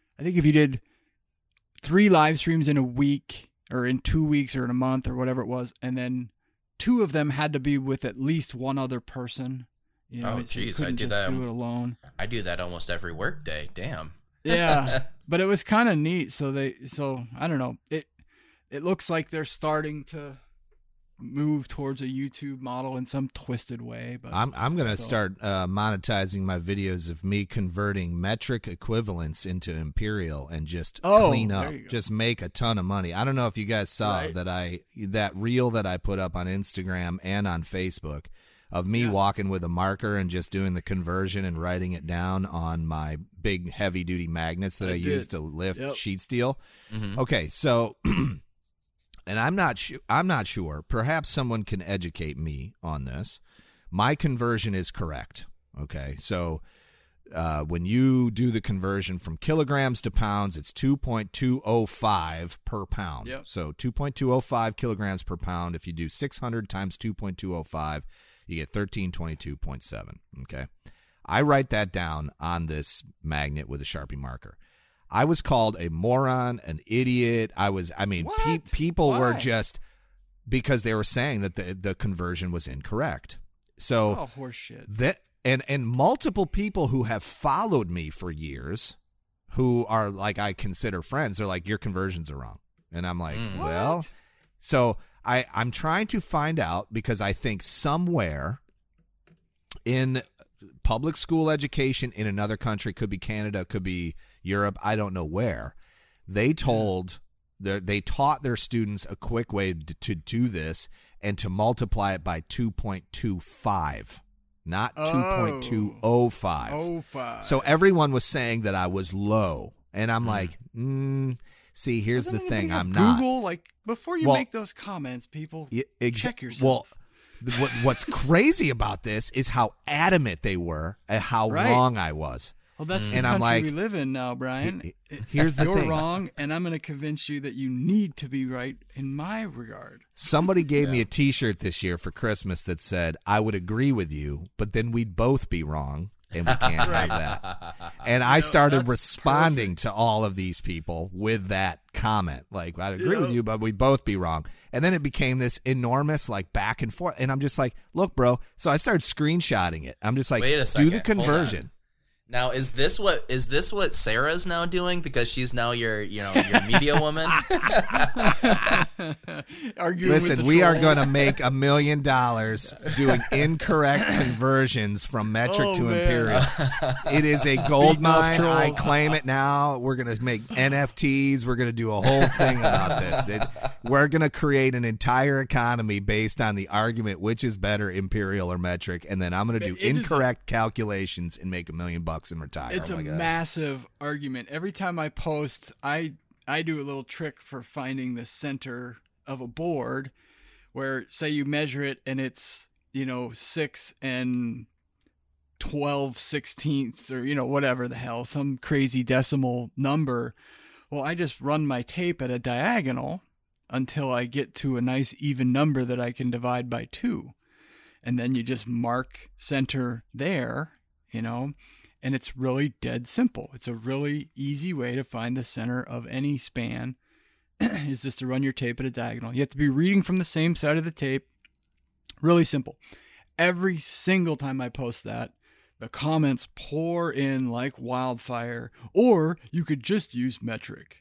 3 live streams in a week or in 2 weeks or in a month or whatever it was, and then 2 of them had to be with at least one other person. Oh, geez, I do that. Do it alone. I do that almost every work day. Damn. Yeah, but it was kind of neat. So I don't know. It looks like they're starting to move towards a YouTube model in some twisted way. But I'm gonna start monetizing my videos of me converting metric equivalents into imperial and just clean up, just make a ton of money. I don't know if you guys saw that reel that I put up on Instagram and on Facebook of me walking with a marker and just doing the conversion and writing it down on my big heavy duty magnets that I use to lift sheet steel. Mm-hmm. Okay, so. And I'm not sure. Perhaps someone can educate me on this. My conversion is correct. Okay, so when you do the conversion from kilograms to pounds, it's 2.205 per pound. Yep. So 2.205 kilograms per pound. If you do 600 times 2.205, you get 1322.7. Okay, I write that down on this magnet with a Sharpie marker. I was called a moron, an idiot. People were just, because they were saying that the conversion was incorrect. So horseshit. And multiple people who have followed me for years, who are like I consider friends, are like, your conversions are wrong. And I'm like, well, so I'm trying to find out, because I think somewhere in public school education in another country, could be Canada, could be Europe, I don't know where, they taught their students a quick way to do this and to multiply it by 2.25, not 2.205. So everyone was saying that I was low, and I'm like, see, here's the thing, I'm not. Google, like, before you make those comments, people, check yourself. Well, what's crazy about this is how adamant they were at how wrong I was. Well, that's the country we live in now, Brian. Here's the thing. You're wrong, and I'm going to convince you that you need to be right in my regard. Somebody gave me a T-shirt this year for Christmas that said, I would agree with you, but then we'd both be wrong, and we can't have that. And I started responding to all of these people with that comment. Like, I'd agree with you, but we'd both be wrong. And then it became this enormous, like, back and forth. And I'm just like, look, bro. So I started screenshotting it. I'm just like, do the conversion. Now, is this what Sarah's now doing because she's now your media woman? Listen, we are going to make $1 million doing incorrect conversions from metric to imperial. It is a gold mine. I claim it now. We're going to make NFTs. We're going to do a whole thing about this. We're going to create an entire economy based on the argument which is better, imperial or metric, and then I'm going to do incorrect calculations and make $1 million and retire. It's a massive argument. Every time I post, I do a little trick for finding the center of a board where, say, you measure it and it's 6 and 12/16 or whatever the hell, some crazy decimal number. Well, I just run my tape at a diagonal until I get to a nice even number that I can divide by 2, and then you just mark center there, and it's really dead simple. It's a really easy way to find the center of any span is just to run your tape at a diagonal. You have to be reading from the same side of the tape. Really simple. Every single time I post that, the comments pour in like wildfire, or you could just use metric.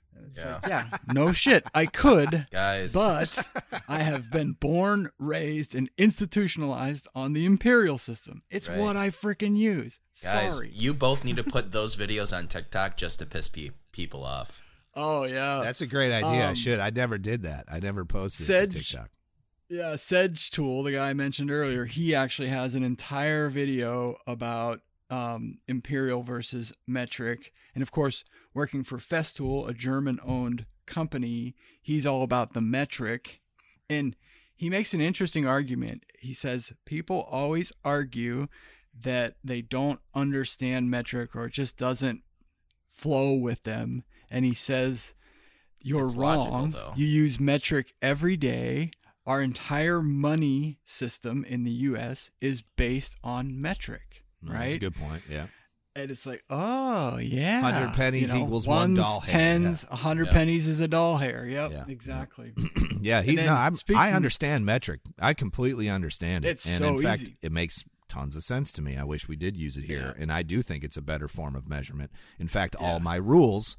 No shit, I could, guys, but I have been born, raised, and institutionalized on the imperial system. It's what I freaking use. Guys, Sorry. you both need to put those videos on TikTok just to piss people off. Oh, yeah. That's a great idea. I should. I never did that. I never posted it to TikTok. Yeah, Sedge Tool, the guy I mentioned earlier, he actually has an entire video about imperial versus metric. And of course, working for Festool, a German-owned company, he's all about the metric. And he makes an interesting argument. He says people always argue that they don't understand metric or it just doesn't flow with them. And he says, you're wrong. You use metric every day. Our entire money system in the U.S. is based on metric, right? That's a good point, yeah. And it's like, oh, yeah. 100 pennies equals one doll hair. Tens, 100 pennies is a doll hair. Yep, exactly. Yeah, I understand metric. I completely understand it. It's and so in fact, easy. It makes tons of sense to me. I wish we did use it here, and I do think it's a better form of measurement. In fact, all my rules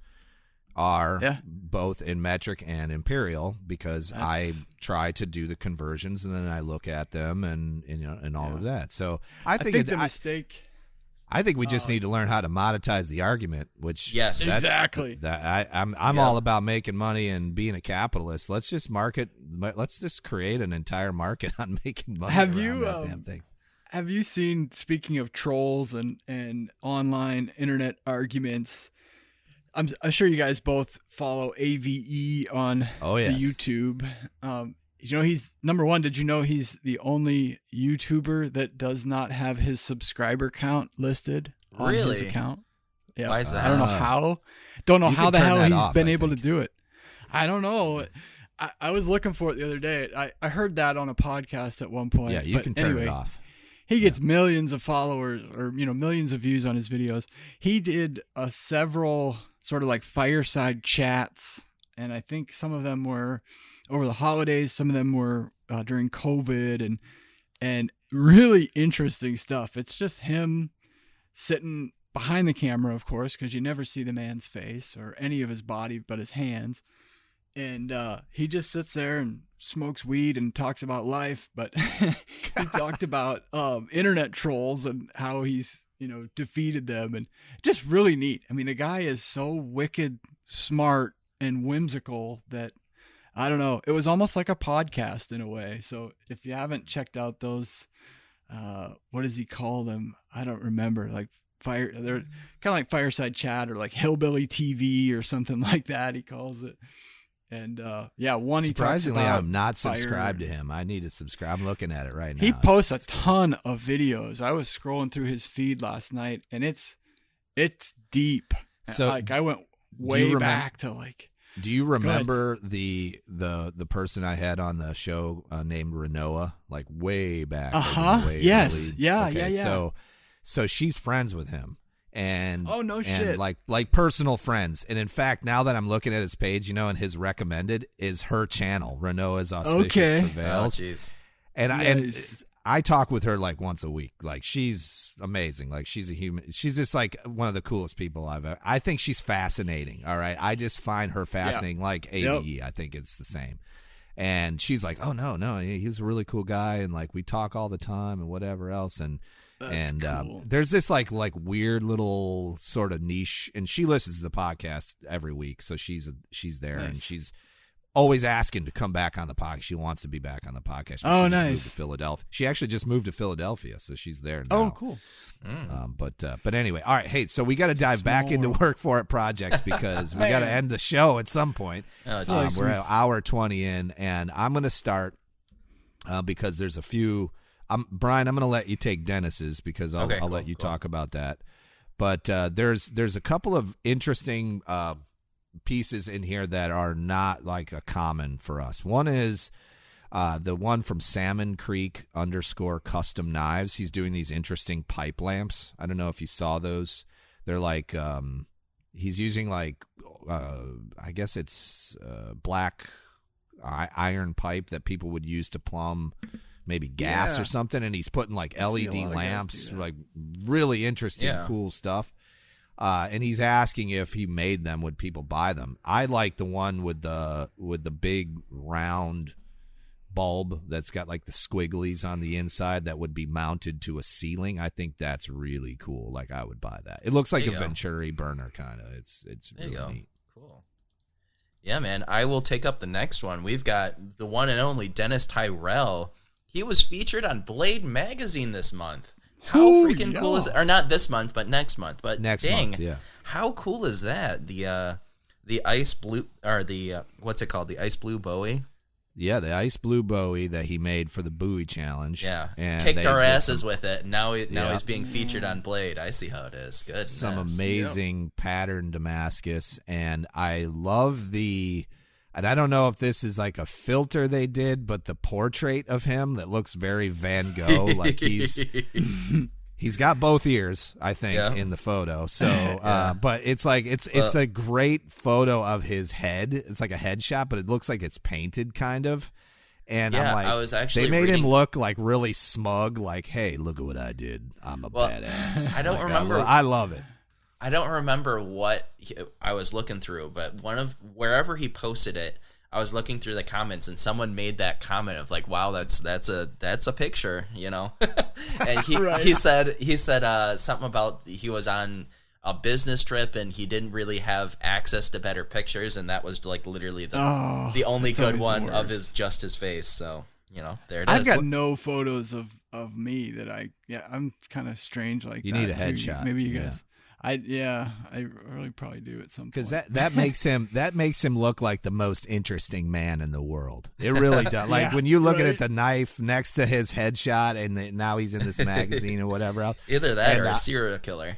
are both in metric and imperial because I try to do the conversions and then I look at them and all of that. So I think it's the mistake. I think we just need to learn how to monetize the argument, which exactly. I'm all about making money and being a capitalist. Let's just market. Let's just create an entire market on making money. Have you that damn thing? Have you seen? Speaking of trolls and online internet arguments, I'm sure you guys both follow AVE on the YouTube. He's number one. Did you know he's the only YouTuber that does not have his subscriber count listed on his account? Yeah. Why is that? I don't know how. Don't know how the hell he's been able to do it. I don't know. I was looking for it the other day. I heard that on a podcast at one point. Yeah, you can turn it off. He gets millions of followers or millions of views on his videos. He did several sort of like fireside chats, and I think some of them were over the holidays, some of them were during COVID, and really interesting stuff. It's just him sitting behind the camera, of course, because you never see the man's face or any of his body but his hands. And he just sits there and smokes weed and talks about life. But he talked about internet trolls and how he's, defeated them, and just really neat. I mean, the guy is so wicked smart and whimsical that, I don't know, it was almost like a podcast in a way. So if you haven't checked out those, what does he call them? I don't remember. They're kind of like fireside chat or like hillbilly TV or something like that, he calls it. And one, surprisingly, he talks about I'm not subscribed to him. I need to subscribe. I'm looking at it right now. He posts a ton of videos. I was scrolling through his feed last night, and it's deep. So I went way back to like. Do you remember the person I had on the show named Renoa? Like way back. Yes. Early. Yeah. Okay, yeah. So she's friends with him. And shit. like personal friends. And in fact, now that I'm looking at his page, and his recommended is her channel, Renoa's Auspicious Travails. Oh, jeez. And I talk with her like once a week. Like she's amazing. Like she's a human. She's just like one of the coolest people I've ever. I think she's fascinating. All right. I just find her fascinating. Yeah. Like AVE. Yep. I think it's the same. And she's like, oh no, he was a really cool guy. And like, we talk all the time and whatever else. And, that's cool. There's this like weird little sort of niche, and she listens to the podcast every week. So she's there. Nice. And she's always asking to come back on the podcast. She wants to be back on the podcast. She nice. Just moved to Philadelphia. She actually just moved to Philadelphia, so she's there now. Oh, cool. But anyway, all right. Hey, so we got to dive back into Work For It projects because we got to end the show at some point. We're at hour 20 in, and I'm going to start because there's a few. Brian, I'm going to let you take Dennis's because I'll let you talk about that. But there's a couple of interesting pieces in here that are not like a common for us. One is the one from Salmon Creek _ custom knives. He's doing these interesting pipe lamps. I don't know if you saw those. They're like he's using like I guess it's black iron pipe that people would use to plumb maybe gas or something, and he's putting like LED lamps, like really interesting, cool stuff. And he's asking if he made them, would people buy them? I like the one with the big round bulb that's got like the squigglies on the inside that would be mounted to a ceiling. I think that's really cool. Like I would buy that. It looks like a Venturi burner kind of. It's really neat. Cool. Yeah, man. I will take up the next one. We've got the one and only Dennis Tyrell. He was featured on Blade Magazine this month. How freaking cool is it? Or not this month, but next month. But next month, yeah. How cool is that? The ice blue, or the what's it called? The ice blue Bowie. Yeah, the ice blue Bowie that he made for the Bowie Challenge. Yeah, and kicked our asses with it. Now he's being featured on Blade. I see how it is. Good. Some amazing pattern Damascus, and I love the. And I don't know if this is like a filter they did, but the portrait of him that looks very Van Gogh, like he's got both ears, I think, in the photo. So, but it's like it's a great photo of his head. It's like a headshot, but it looks like it's painted kind of. And I'm like, I was actually they made him look like really smug, like, hey, look at what I did. I'm a badass. I don't remember. I love it. I don't remember what I was looking through, but wherever he posted it, I was looking through the comments, and someone made that comment of like, "Wow, that's a picture," you know. And he said something about he was on a business trip and he didn't really have access to better pictures, and that was like literally the only good one of his face. So there it is. I've got no photos of me that I'm kind of strange like you that. You need a headshot. Maybe you guys. I really probably do at some point. Because that makes him look like the most interesting man in the world. It really does. Like when you look at the knife next to his headshot, and now he's in this magazine or whatever else. Either that or a serial killer.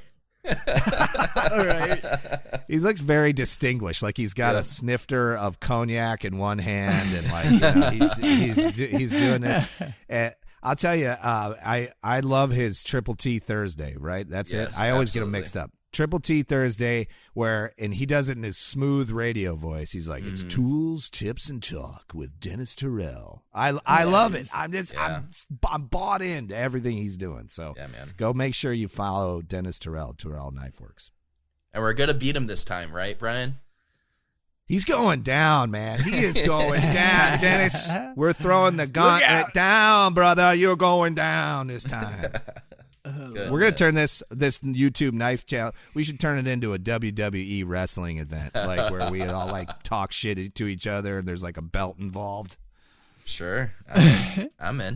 All right. He looks very distinguished. Like he's got a snifter of cognac in one hand, and like he's doing this. And I'll tell you, I love his Triple T Thursday, right? That's it. I always get them mixed up. Triple T Thursday, and he does it in his smooth radio voice. He's like, it's tools, tips, and talk with Dennis Tyrell. I love it. I'm bought into everything he's doing. So go make sure you follow Dennis Tyrell Knife Works. And we're gonna beat him this time, right, Brian? He's going down, man. He is going down, Dennis. We're throwing the gauntlet down, brother. You're going down this time. We're going to turn this YouTube knife channel. We should turn it into a WWE wrestling event, like where we all like talk shit to each other and there's like a belt involved. Sure. I'm in.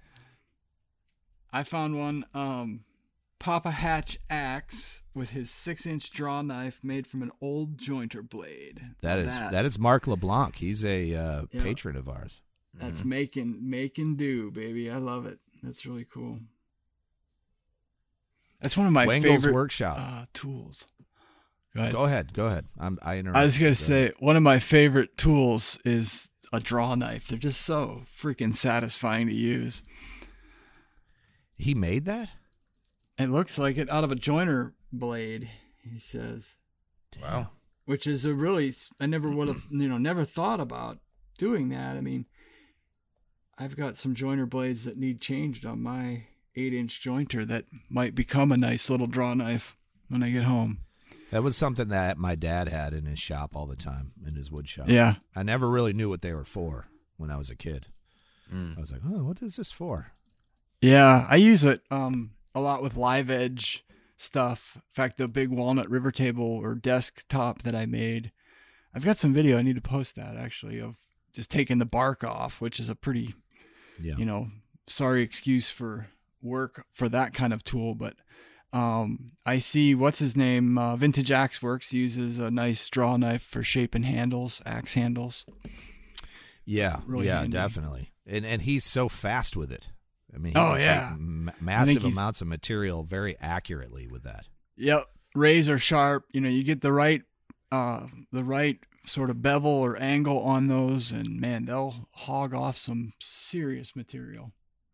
I found one. Papa Hatch axe with his 6-inch draw knife made from an old jointer blade. That is Mark LeBlanc. He's a patron of ours. That's making do, baby. I love it. That's really cool. That's one of my Wengel's favorite workshop tools. Go ahead. I interrupted. I was gonna say one of my favorite tools is a draw knife. They're just so freaking satisfying to use. He made that? It looks like it out of a joiner blade, he says. Wow. Which is I never would have, never thought about doing that. I mean, I've got some jointer blades that need changed on my 8-inch jointer that might become a nice little draw knife when I get home. That was something that my dad had in his shop all the time, in his wood shop. Yeah. I never really knew what they were for when I was a kid. I was like, oh, what is this for? Yeah, I use it a lot with live edge stuff. In fact, the big walnut river table or desktop that I made, I've got some video. I need to post that actually of just taking the bark off, which is a pretty, sorry excuse for work for that kind of tool. But I see, what's his name? Vintage Axe Works uses a nice draw knife for shaping handles, axe handles. Yeah, really handy. Definitely. And he's so fast with it. I mean, he can take massive amounts of material very accurately with that. Yep, razor sharp. You get the right sort of bevel or angle on those, and man, they'll hog off some serious material.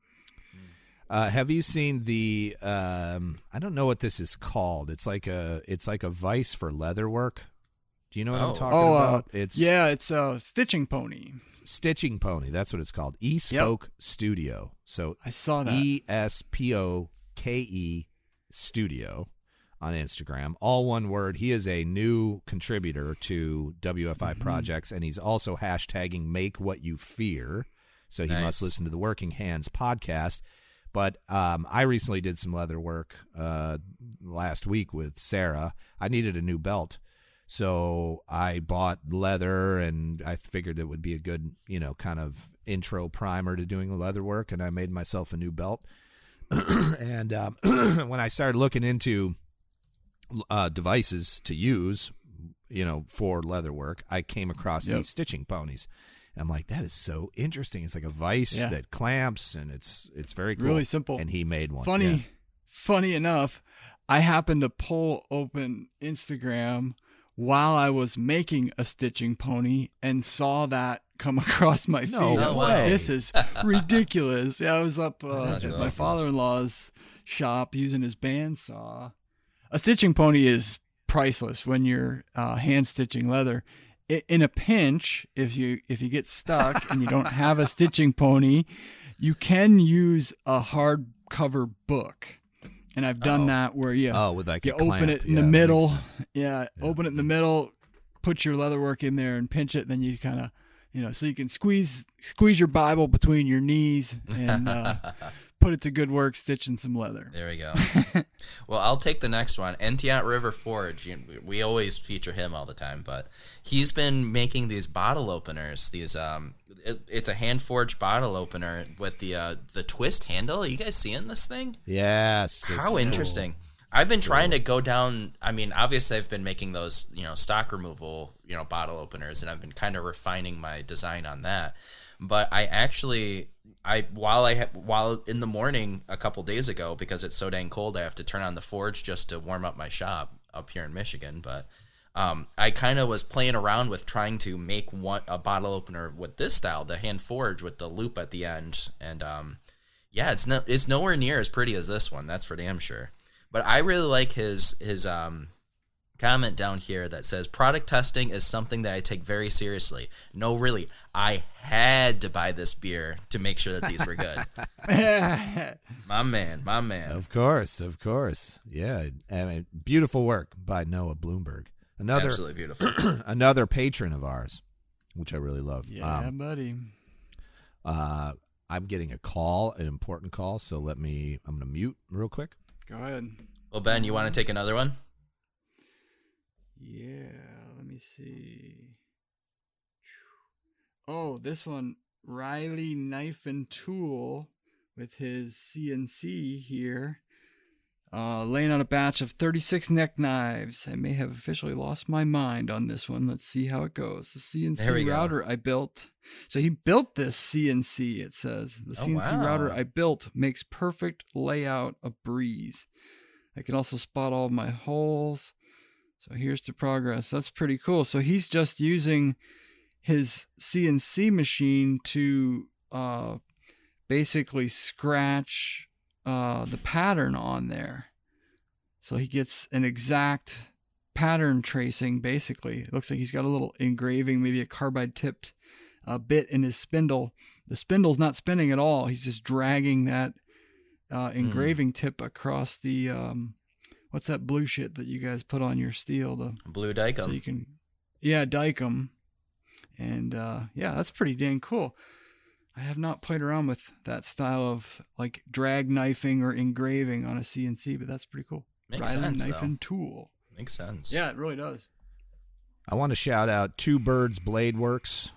Have you seen the? I don't know what this is called. It's like a vise for leather work. Do you know what I'm talking about? It's a Stitching Pony. Stitching Pony. That's what it's called. Espoke Studio. So I saw that. ESPOKE Studio on Instagram. All one word. He is a new contributor to WFI Projects, and he's also hashtagging Make What You Fear. So he must listen to the Working Hands podcast. But I recently did some leather work last week with Sarah. I needed a new belt. So I bought leather, and I figured it would be a good, kind of intro primer to doing the leather work, and I made myself a new belt. And when I started looking into devices to use, for leather work, I came across these Stitching Ponies. And I'm like, that is so interesting. It's like a vise that clamps, and it's very cool. Really simple. And he made one. Funny enough, I happened to pull open Instagram while I was making a Stitching Pony and saw that come across my feed. No I was way. like, this is ridiculous. Yeah, I was up at my father-in-law's shop using his bandsaw. A Stitching Pony is priceless when you're hand stitching leather. In a pinch, if you get stuck and you don't have a Stitching Pony, you can use a hardcover book. And I've done that where you open it in the middle. Open it in the middle, put your leatherwork in there and pinch it. Then you kind of, so you can squeeze your Bible between your knees and put it to good work stitching some leather. There we go. Well, I'll take the next one. Entiat River Forge. We always feature him all the time, but he's been making these bottle openers. These it's a hand forged bottle opener with the twist handle. Are you guys seeing this thing? Yes. How interesting. I've been trying to go down. I mean, obviously, I've been making those, stock removal, bottle openers, and I've been kind of refining my design on that. But I actually, while in the morning a couple days ago, because it's so dang cold, I have to turn on the forge just to warm up my shop up here in Michigan. But I kind of was playing around with trying to make a bottle opener with this style, the hand forge with the loop at the end, and it's nowhere near as pretty as this one. That's for damn sure. But I really like his comment down here that says, product testing is something that I take very seriously. No, really, I had to buy this beer to make sure that these were good. My man. Of course. Yeah, I mean, beautiful work by Noah Bloomberg. Absolutely beautiful. Another patron of ours, which I really love. Yeah, buddy. I'm getting a call, an important call, so I'm going to mute real quick. Go ahead. Well, Ben, you want to take another one? Yeah, let me see. Oh, this one, Riley Knife and Tool with his CNC here. Laying on a batch of 36 neck knives. I may have officially lost my mind on this one. Let's see how it goes. The CNC router I built. So he built this CNC, it says. The CNC router I built makes perfect layout a breeze. I can also spot all of my holes. So here's the progress. That's pretty cool. So he's just using his CNC machine to basically scratch the pattern on there. So he gets an exact pattern tracing, basically. It looks like he's got a little engraving, maybe a carbide tipped bit in his spindle the spindle's not spinning at all. He's just dragging that engraving tip across the what's that blue shit that you guys put on your steel? The blue Dykem. So you can, Dykem, and that's pretty dang cool. I have not played around with that style of like drag knifing or engraving on a CNC, but that's pretty cool. Makes sense. Knifing tool. Makes sense. Yeah, it really does. I want to shout out Two Birds Blade Works.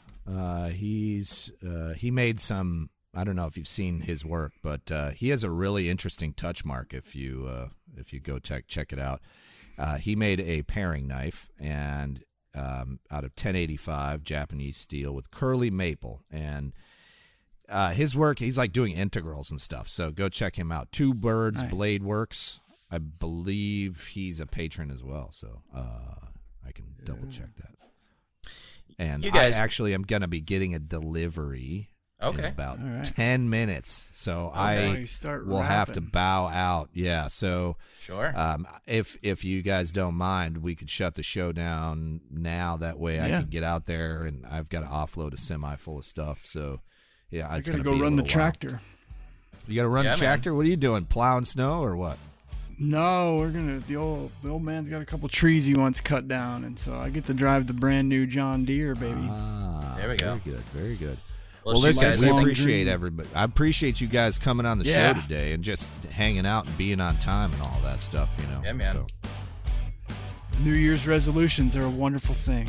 He made some. I don't know if you've seen his work, but he has a really interesting touch mark. If you go check it out, he made a paring knife and out of 1085 Japanese steel with curly maple, and his work. He's like doing integrals and stuff. So go check him out. Two Birds Blade Works. I believe he's a patron as well. So I can double check that. And I actually am gonna be getting a delivery. Okay. In about 10 minutes. So I will have to bow out. Yeah. So sure. If you guys don't mind, we could shut the show down now. That way I can get out there, and I've got to offload a semi full of stuff. So yeah, it's going to go run the tractor. You got to run the tractor? Man. What are you doing? Plowing snow or what? No, we're gonna. The old man's got a couple trees he wants cut down, and so I get to drive the brand new John Deere, baby. There we go. Very good. Very good. Well, listen, we appreciate everybody. I appreciate you guys coming on the show today and just hanging out and being on time and all that stuff, you know. Yeah, man. So. New Year's resolutions are a wonderful thing.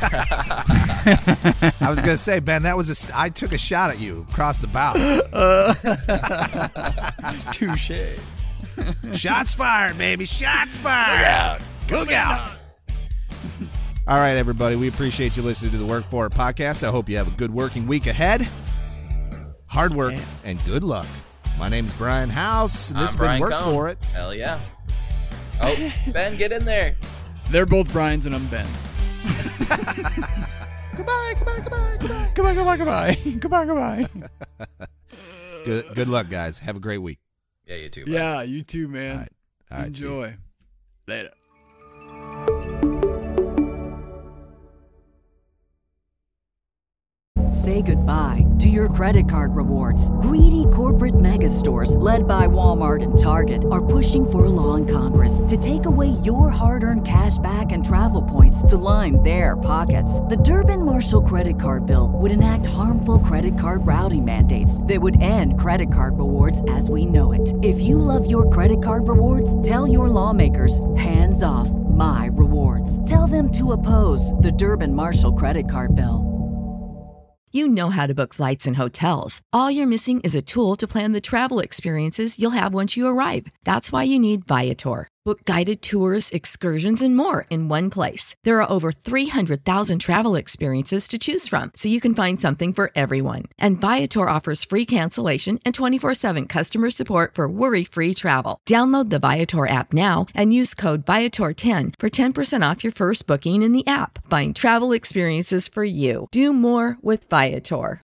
I was going to say, Ben, I took a shot at you across the bow. Touche. Shots fired, baby. Shots fired. Look out. All right, everybody. We appreciate you listening to the Work For It podcast. I hope you have a good working week ahead. Hard work and good luck. My name is Brian House, and this has been Work For It. Hell yeah. Oh, Ben, get in there. They're both Brian's, and I'm Ben. Goodbye. Good luck, guys. Have a great week. Yeah, you too. Bud. Yeah, you too, man. All right. Enjoy. Later. Say goodbye to your credit card rewards. Greedy corporate mega stores, led by Walmart and Target, are pushing for a law in Congress to take away your hard-earned cash back and travel points to line their pockets. The Durbin-Marshall credit card bill would enact harmful credit card routing mandates that would end credit card rewards as we know it. If you love your credit card rewards, tell your lawmakers, hands off my rewards. Tell them to oppose the Durbin-Marshall credit card bill. You know how to book flights and hotels. All you're missing is a tool to plan the travel experiences you'll have once you arrive. That's why you need Viator. Book guided tours, excursions, and more in one place. There are over 300,000 travel experiences to choose from, so you can find something for everyone. And Viator offers free cancellation and 24/7 customer support for worry-free travel. Download the Viator app now and use code Viator10 for 10% off your first booking in the app. Find travel experiences for you. Do more with Viator.